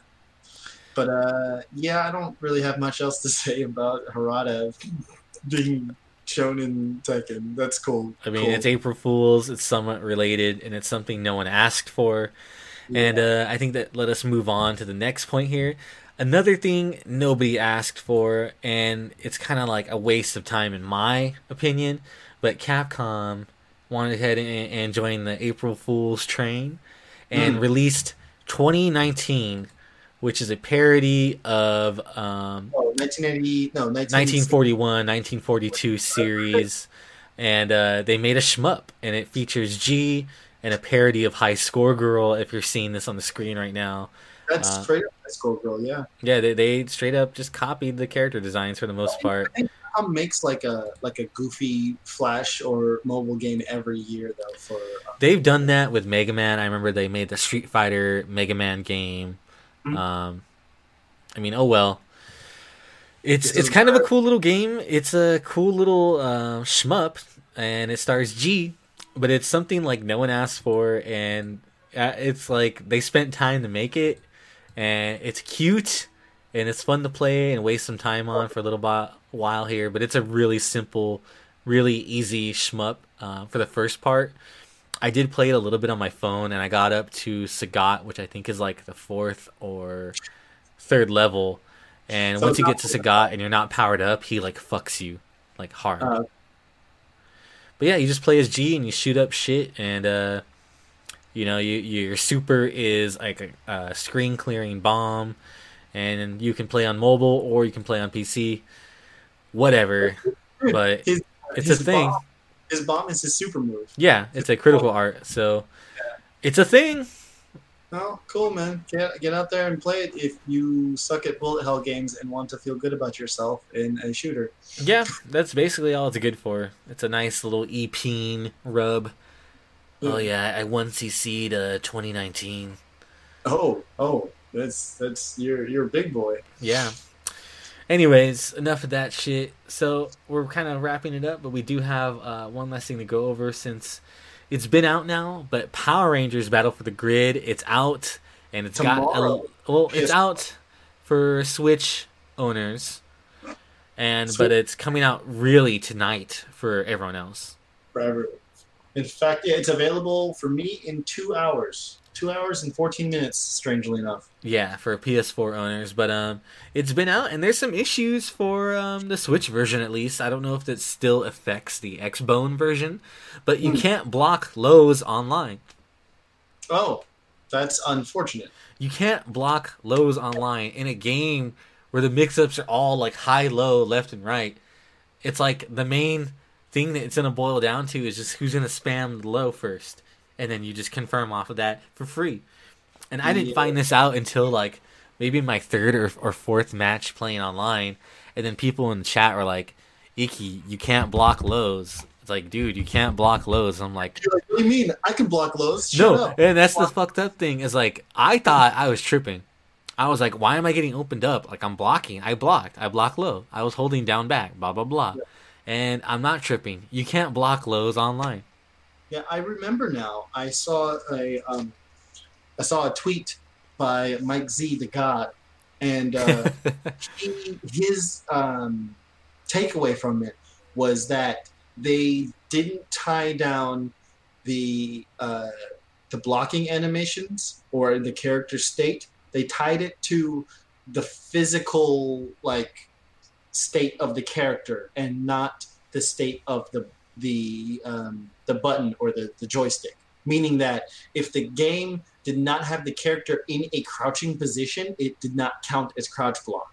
But yeah, I don't really have much else to say about Harada being shown in Tekken. That's cool. I mean, It's April Fool's. It's somewhat related, and it's something no one asked for. Yeah. And I think that let us move on to the next point here. Another thing nobody asked for, and it's kind of like a waste of time in my opinion, but Capcom wanted to head and join the April Fool's train and released 2019, which is a parody of 1941, 1942 series, and they made a shmup, and it features G and a parody of High Score Girl. If you're seeing this on the screen right now, that's straight up High Score Girl, yeah. Yeah, they straight up just copied the character designs for the most part. I think Capcom makes like a goofy Flash or mobile game every year though. For they've done that with Mega Man. I remember they made the Street Fighter Mega Man game. I mean, oh well. It's kind of a cool little game. It's a cool little shmup, and it stars G, but it's something like no one asked for, and it's like they spent time to make it, and it's cute, and it's fun to play and waste some time on for a little while here. But it's a really simple, really easy shmup for the first part. I did play it a little bit on my phone, and I got up to Sagat, which I think is like the 4th or 3rd level. And so once you get to Sagat and you're not powered up, he like fucks you like hard. But yeah, you just play as G and you shoot up shit, and you know, your super is like a screen clearing bomb, and you can play on mobile or you can play on PC, whatever. But it's a thing. His bomb is his super move. Yeah, it's a critical art, so it's a thing. Oh, cool, man. Get out there and play it if you suck at bullet hell games and want to feel good about yourself in a shooter. Yeah, that's basically all it's good for. It's a nice little E-peen rub. Oh yeah, I 1cc'd 2019. Oh, that's you're a big boy. Yeah. Anyways, enough of that shit. So we're kind of wrapping it up, but we do have one last thing to go over since it's been out now. But Power Rangers Battle for the Grid, it's out, and it's tomorrow. It's out for Switch owners, but it's coming out really tonight for everyone else. For everyone. In fact, yeah, it's available for me in 2 hours. 2 hours and 14 minutes. Strangely enough. Yeah, for PS4 owners, but it's been out, and there's some issues for the Switch version at least. I don't know if that still affects the Xbone version, but you can't block lows online. Oh, that's unfortunate. You can't block lows online in a game where the mix-ups are all like high, low, left, and right. It's like the main thing that it's gonna boil down to is just who's gonna spam the low first, and then you just confirm off of that for free. And I didn't find this out until like maybe my third or fourth match playing online, and then people in the chat were like, "Iki, you can't block lows." It's like, dude, you can't block lows. I'm like, You're like, what do you mean? I can block lows. Shut no, up. and that's the fucked up thing is like I thought I was tripping. I was like, why am I getting opened up? Like I'm blocking. I blocked low. I was holding down back. Blah blah blah. Yeah. And I'm not tripping. You can't block lows online. Yeah, I remember now. I saw a tweet by Mike Z, the God, and his takeaway from it was that they didn't tie down the blocking animations or the character state. They tied it to the physical state of the character and not the state of the button or the joystick. Meaning that if the game did not have the character in a crouching position, it did not count as crouch block.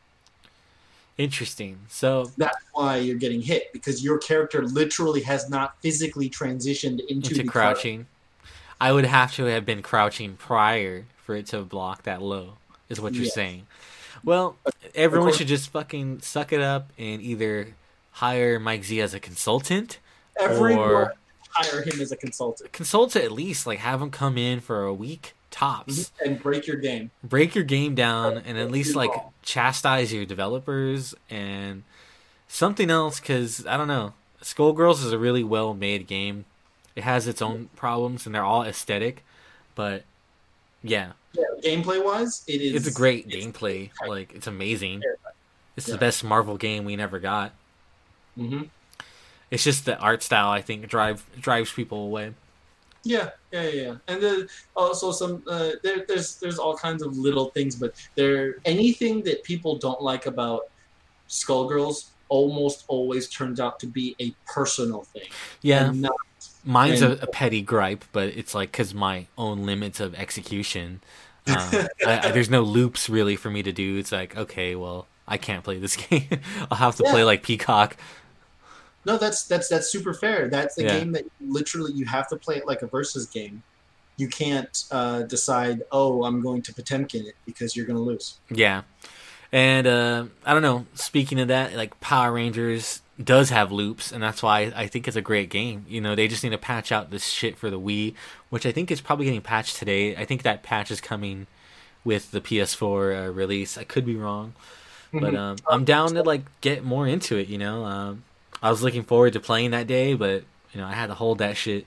Interesting. So that's why you're getting hit, because your character literally has not physically transitioned into crouching. I would have to have been crouching prior for it to block that low, is what you're saying. Well, everyone should just fucking suck it up and either hire Mike Z as a consultant, or hire him as a consultant. Consultant at least, like have him come in for a week tops and break your game. Break your game down, and at least like chastise your developers and something else. Because I don't know, Skullgirls is a really well made game. It has its own problems, and they're all aesthetic, but yeah, gameplay wise, it's a great gameplay. Like it's amazing. It's the best Marvel game we never got. Mm-hmm. It's just the art style, I think, drives people away. Yeah. And then also some there's all kinds of little things, but anything that people don't like about Skullgirls almost always turns out to be a personal thing. Yeah, mine's a petty gripe, but it's like because my own limits of execution. There's no loops really for me to do. It's like, okay, well, I can't play this game. I'll have to play like Peacock. No, that's super fair. That's the game that literally you have to play it like a versus game. You can't decide, I'm going to Potemkin it, because you're going to lose. Yeah. And I don't know, speaking of that, like Power Rangers does have loops, and that's why I think it's a great game. You know, they just need to patch out this shit for the Wii, which I think is probably getting patched today. I think that patch is coming with the PS4 release. I could be wrong. But I'm down to like get more into it, you know. I was looking forward to playing that day, but you know, I had to hold that shit.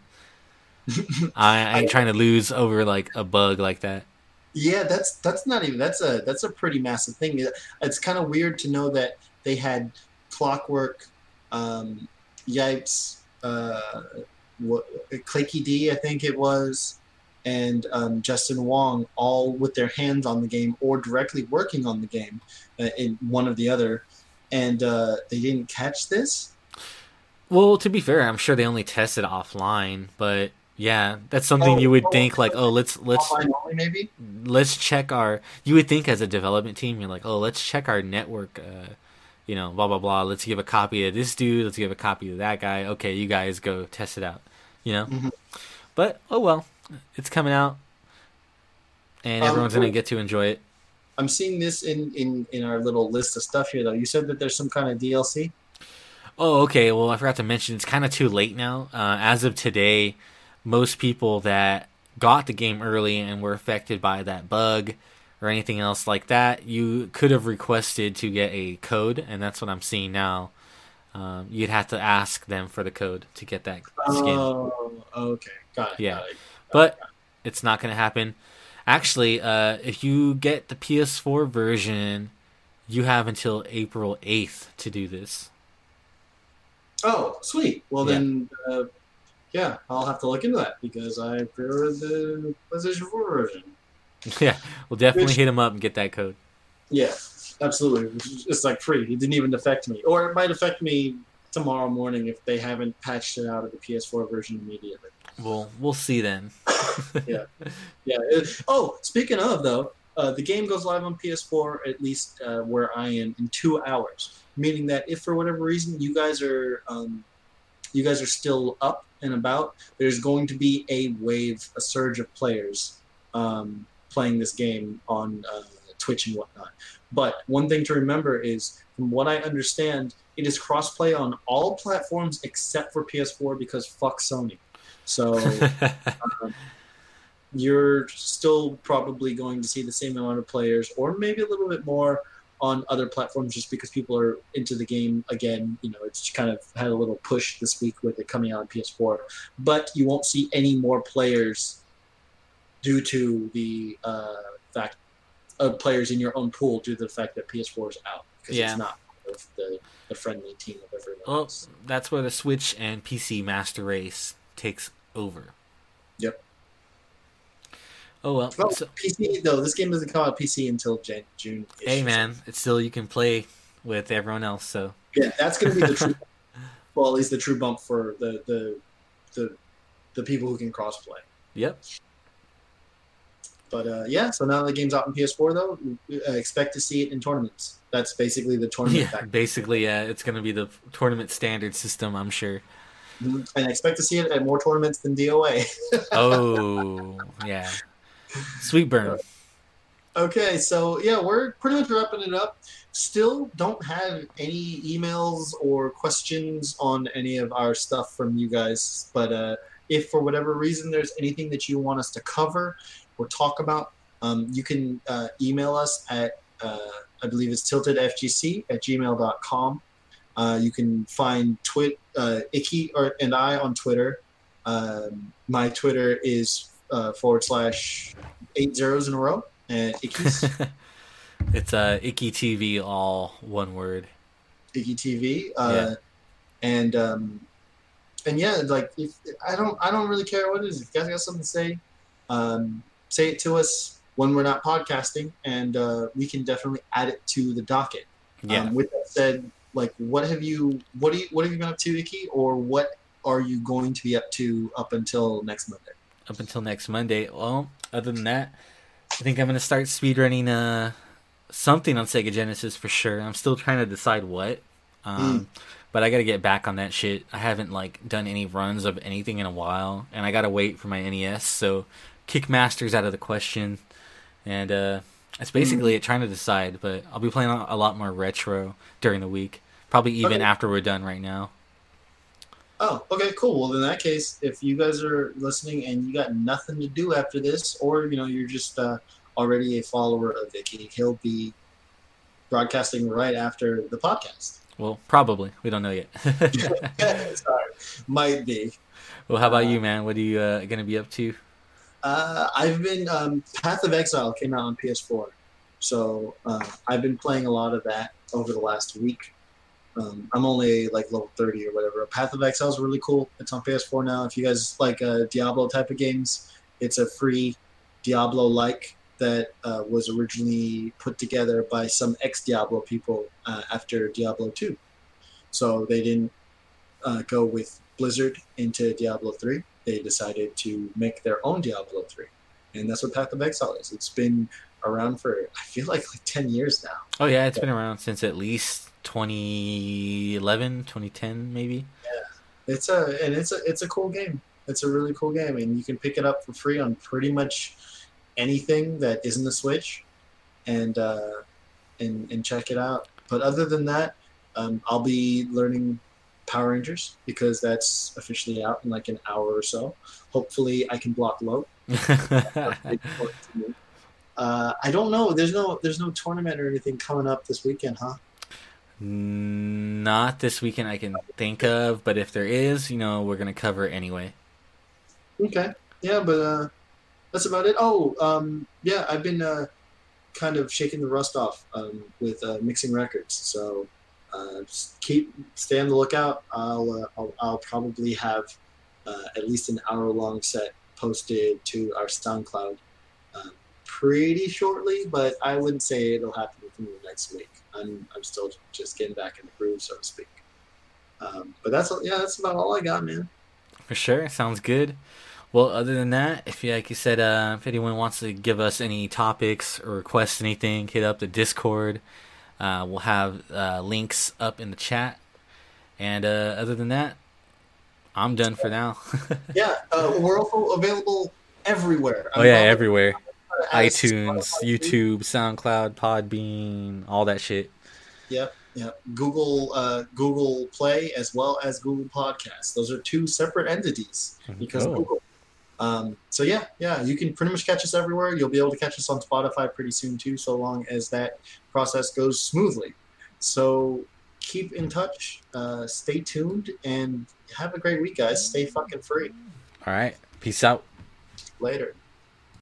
I ain't trying to lose over like a bug like that. Yeah, that's not even that's a pretty massive thing. It's kind of weird to know that they had Clockwork, Yipes, Claky D, I think it was, and Justin Wong, all with their hands on the game or directly working on the game, in one or the other, and they didn't catch this. Well, to be fair, I'm sure they only tested offline, but yeah, that's something you would think like, let's offline only, maybe? Let's check our. You would think as a development team, you're like, let's check our network. You know, blah blah blah. Let's give a copy to this dude. Let's give a copy to that guy. Okay, you guys go test it out. You know, but oh well, it's coming out, and everyone's gonna get to enjoy it. I'm seeing this in our little list of stuff here, though. You said that there's some kind of DLC. Oh, okay. Well, I forgot to mention, it's kind of too late now. As of today, most people that got the game early and were affected by that bug or anything else like that, you could have requested to get a code, and that's what I'm seeing now. You'd have to ask them for the code to get that skin. Oh, okay. Got it. Yeah. Got it. But it's not going to happen. Actually, if you get the PS4 version, you have until April 8th to do this. Oh, sweet. Well, then Yeah, I'll have to look into that because I pre-ordered the PlayStation 4 version. Yeah, we'll definitely Which, hit him up and get that code. yeah, absolutely. It's like free. It didn't even affect me, or it might affect me tomorrow morning if they haven't patched it out of the PS4 version immediately. We'll see then. Yeah, yeah. Oh, speaking of though, the game goes live on PS4 at least where I am in 2 hours. Meaning that if for whatever reason you guys are still up and about, there's going to be a surge of players playing this game on Twitch and whatnot. But one thing to remember is, from what I understand, it is crossplay on all platforms except for PS4 because fuck Sony. So um, you're still probably going to see the same amount of players, or maybe a little bit more, on other platforms just because people are into the game again. It's kind of had a little push this week with it coming out on PS4, but you won't see any more players due to the fact of players in your own pool due to the fact that PS4 is out because Yeah. it's not part of the friendly team of everyone Well, else. that's where the Switch and PC master race takes over. Yep. Oh well. Well, So, PC though, this game doesn't come out on PC until June. hey man, it's still you can play with everyone else. So Yeah, that's going to be the true. Well, at least the true bump for the people who can crossplay. yep. But yeah, so now the game's out on PS4 though. Expect to see it in tournaments. That's basically the tournament Yeah, factor. basically, yeah, it's gonna be the tournament standard system, I'm sure. And I expect to see it at more tournaments than DOA. Oh yeah, sweet burn. Okay, so yeah, we're pretty much wrapping it up. Still don't have any emails or questions on any of our stuff from you guys, but if for whatever reason there's anything that you want us to cover or talk about, you can email us at, I believe it's tiltedfgc@gmail.com. You can find Icky and I on Twitter. My Twitter is /8 zeros in a row. And Icky's It's Icky TV, all one word. Icky TV. Yeah. And yeah, like if I don't really care what it is. If you guys got something to say, say it to us when we're not podcasting, and we can definitely add it to the docket. Yeah. With that said, like what have you been up to, Icky, or what are you going to be up to up until next Monday? Up until next Monday. Well, other than that, I think I'm gonna start speedrunning something on Sega Genesis for sure. I'm still trying to decide what. But I gotta get back on that shit. I haven't like done any runs of anything in a while, and I gotta wait for my NES. So Kickmaster's out of the question, and it's basically it, trying to decide. But I'll be playing a lot more retro during the week, probably even after we're done right now. Oh, okay, cool. Well, in that case, if you guys are listening and you got nothing to do after this, or you're just already a follower of Icky, he'll be broadcasting right after the podcast. Well, probably. We don't know yet. Sorry, might be. Well, how about you, man? What are you gonna be up to? I've been Path of Exile came out on PS4, so I've been playing a lot of that over the last week. I'm only like level 30 or whatever. Path of Exile is really cool. It's on PS4 now. If you guys like Diablo type of games, it's a free Diablo-like that was originally put together by some ex-Diablo people after Diablo 2. So they didn't go with Blizzard into Diablo 3. They decided to make their own Diablo 3. And that's what Path of Exile is. It's been around for, I feel like 10 years now. Oh, yeah, it's been around since at least 2011, 2010, maybe. Yeah. It's a cool game. It's a really cool game, and you can pick it up for free on pretty much anything that isn't a Switch, and check it out. But other than that, I'll be learning Power Rangers because that's officially out in like an hour or so. Hopefully, I can block low. I don't know. There's no tournament or anything coming up this weekend, huh? Not this weekend I can think of, but if there is, we're gonna cover it anyway. Okay. Yeah, but that's about it. Oh, yeah, I've been kind of shaking the rust off with mixing records. So stay on the lookout. I'll probably have at least an hour-long set posted to our SoundCloud pretty shortly, but I wouldn't say it'll happen within the next week. I'm still just getting back in the groove, so to speak. But that's about all I got, man. For sure, sounds good. Well, other than that, if you like you said, if anyone wants to give us any topics or request anything, hit up the Discord. We'll have links up in the chat. And other than that, I'm done for now. Yeah, we're also available everywhere. Everywhere. iTunes, YouTube, SoundCloud, Podbean, all that shit. Yep. Google Play as well as Google Podcasts. Those are two separate entities because of Google. So you can pretty much catch us everywhere. You'll be able to catch us on Spotify pretty soon too, so long as that process goes smoothly. So keep in touch, stay tuned, and have a great week, guys. Stay fucking free. All right. Peace out. Later.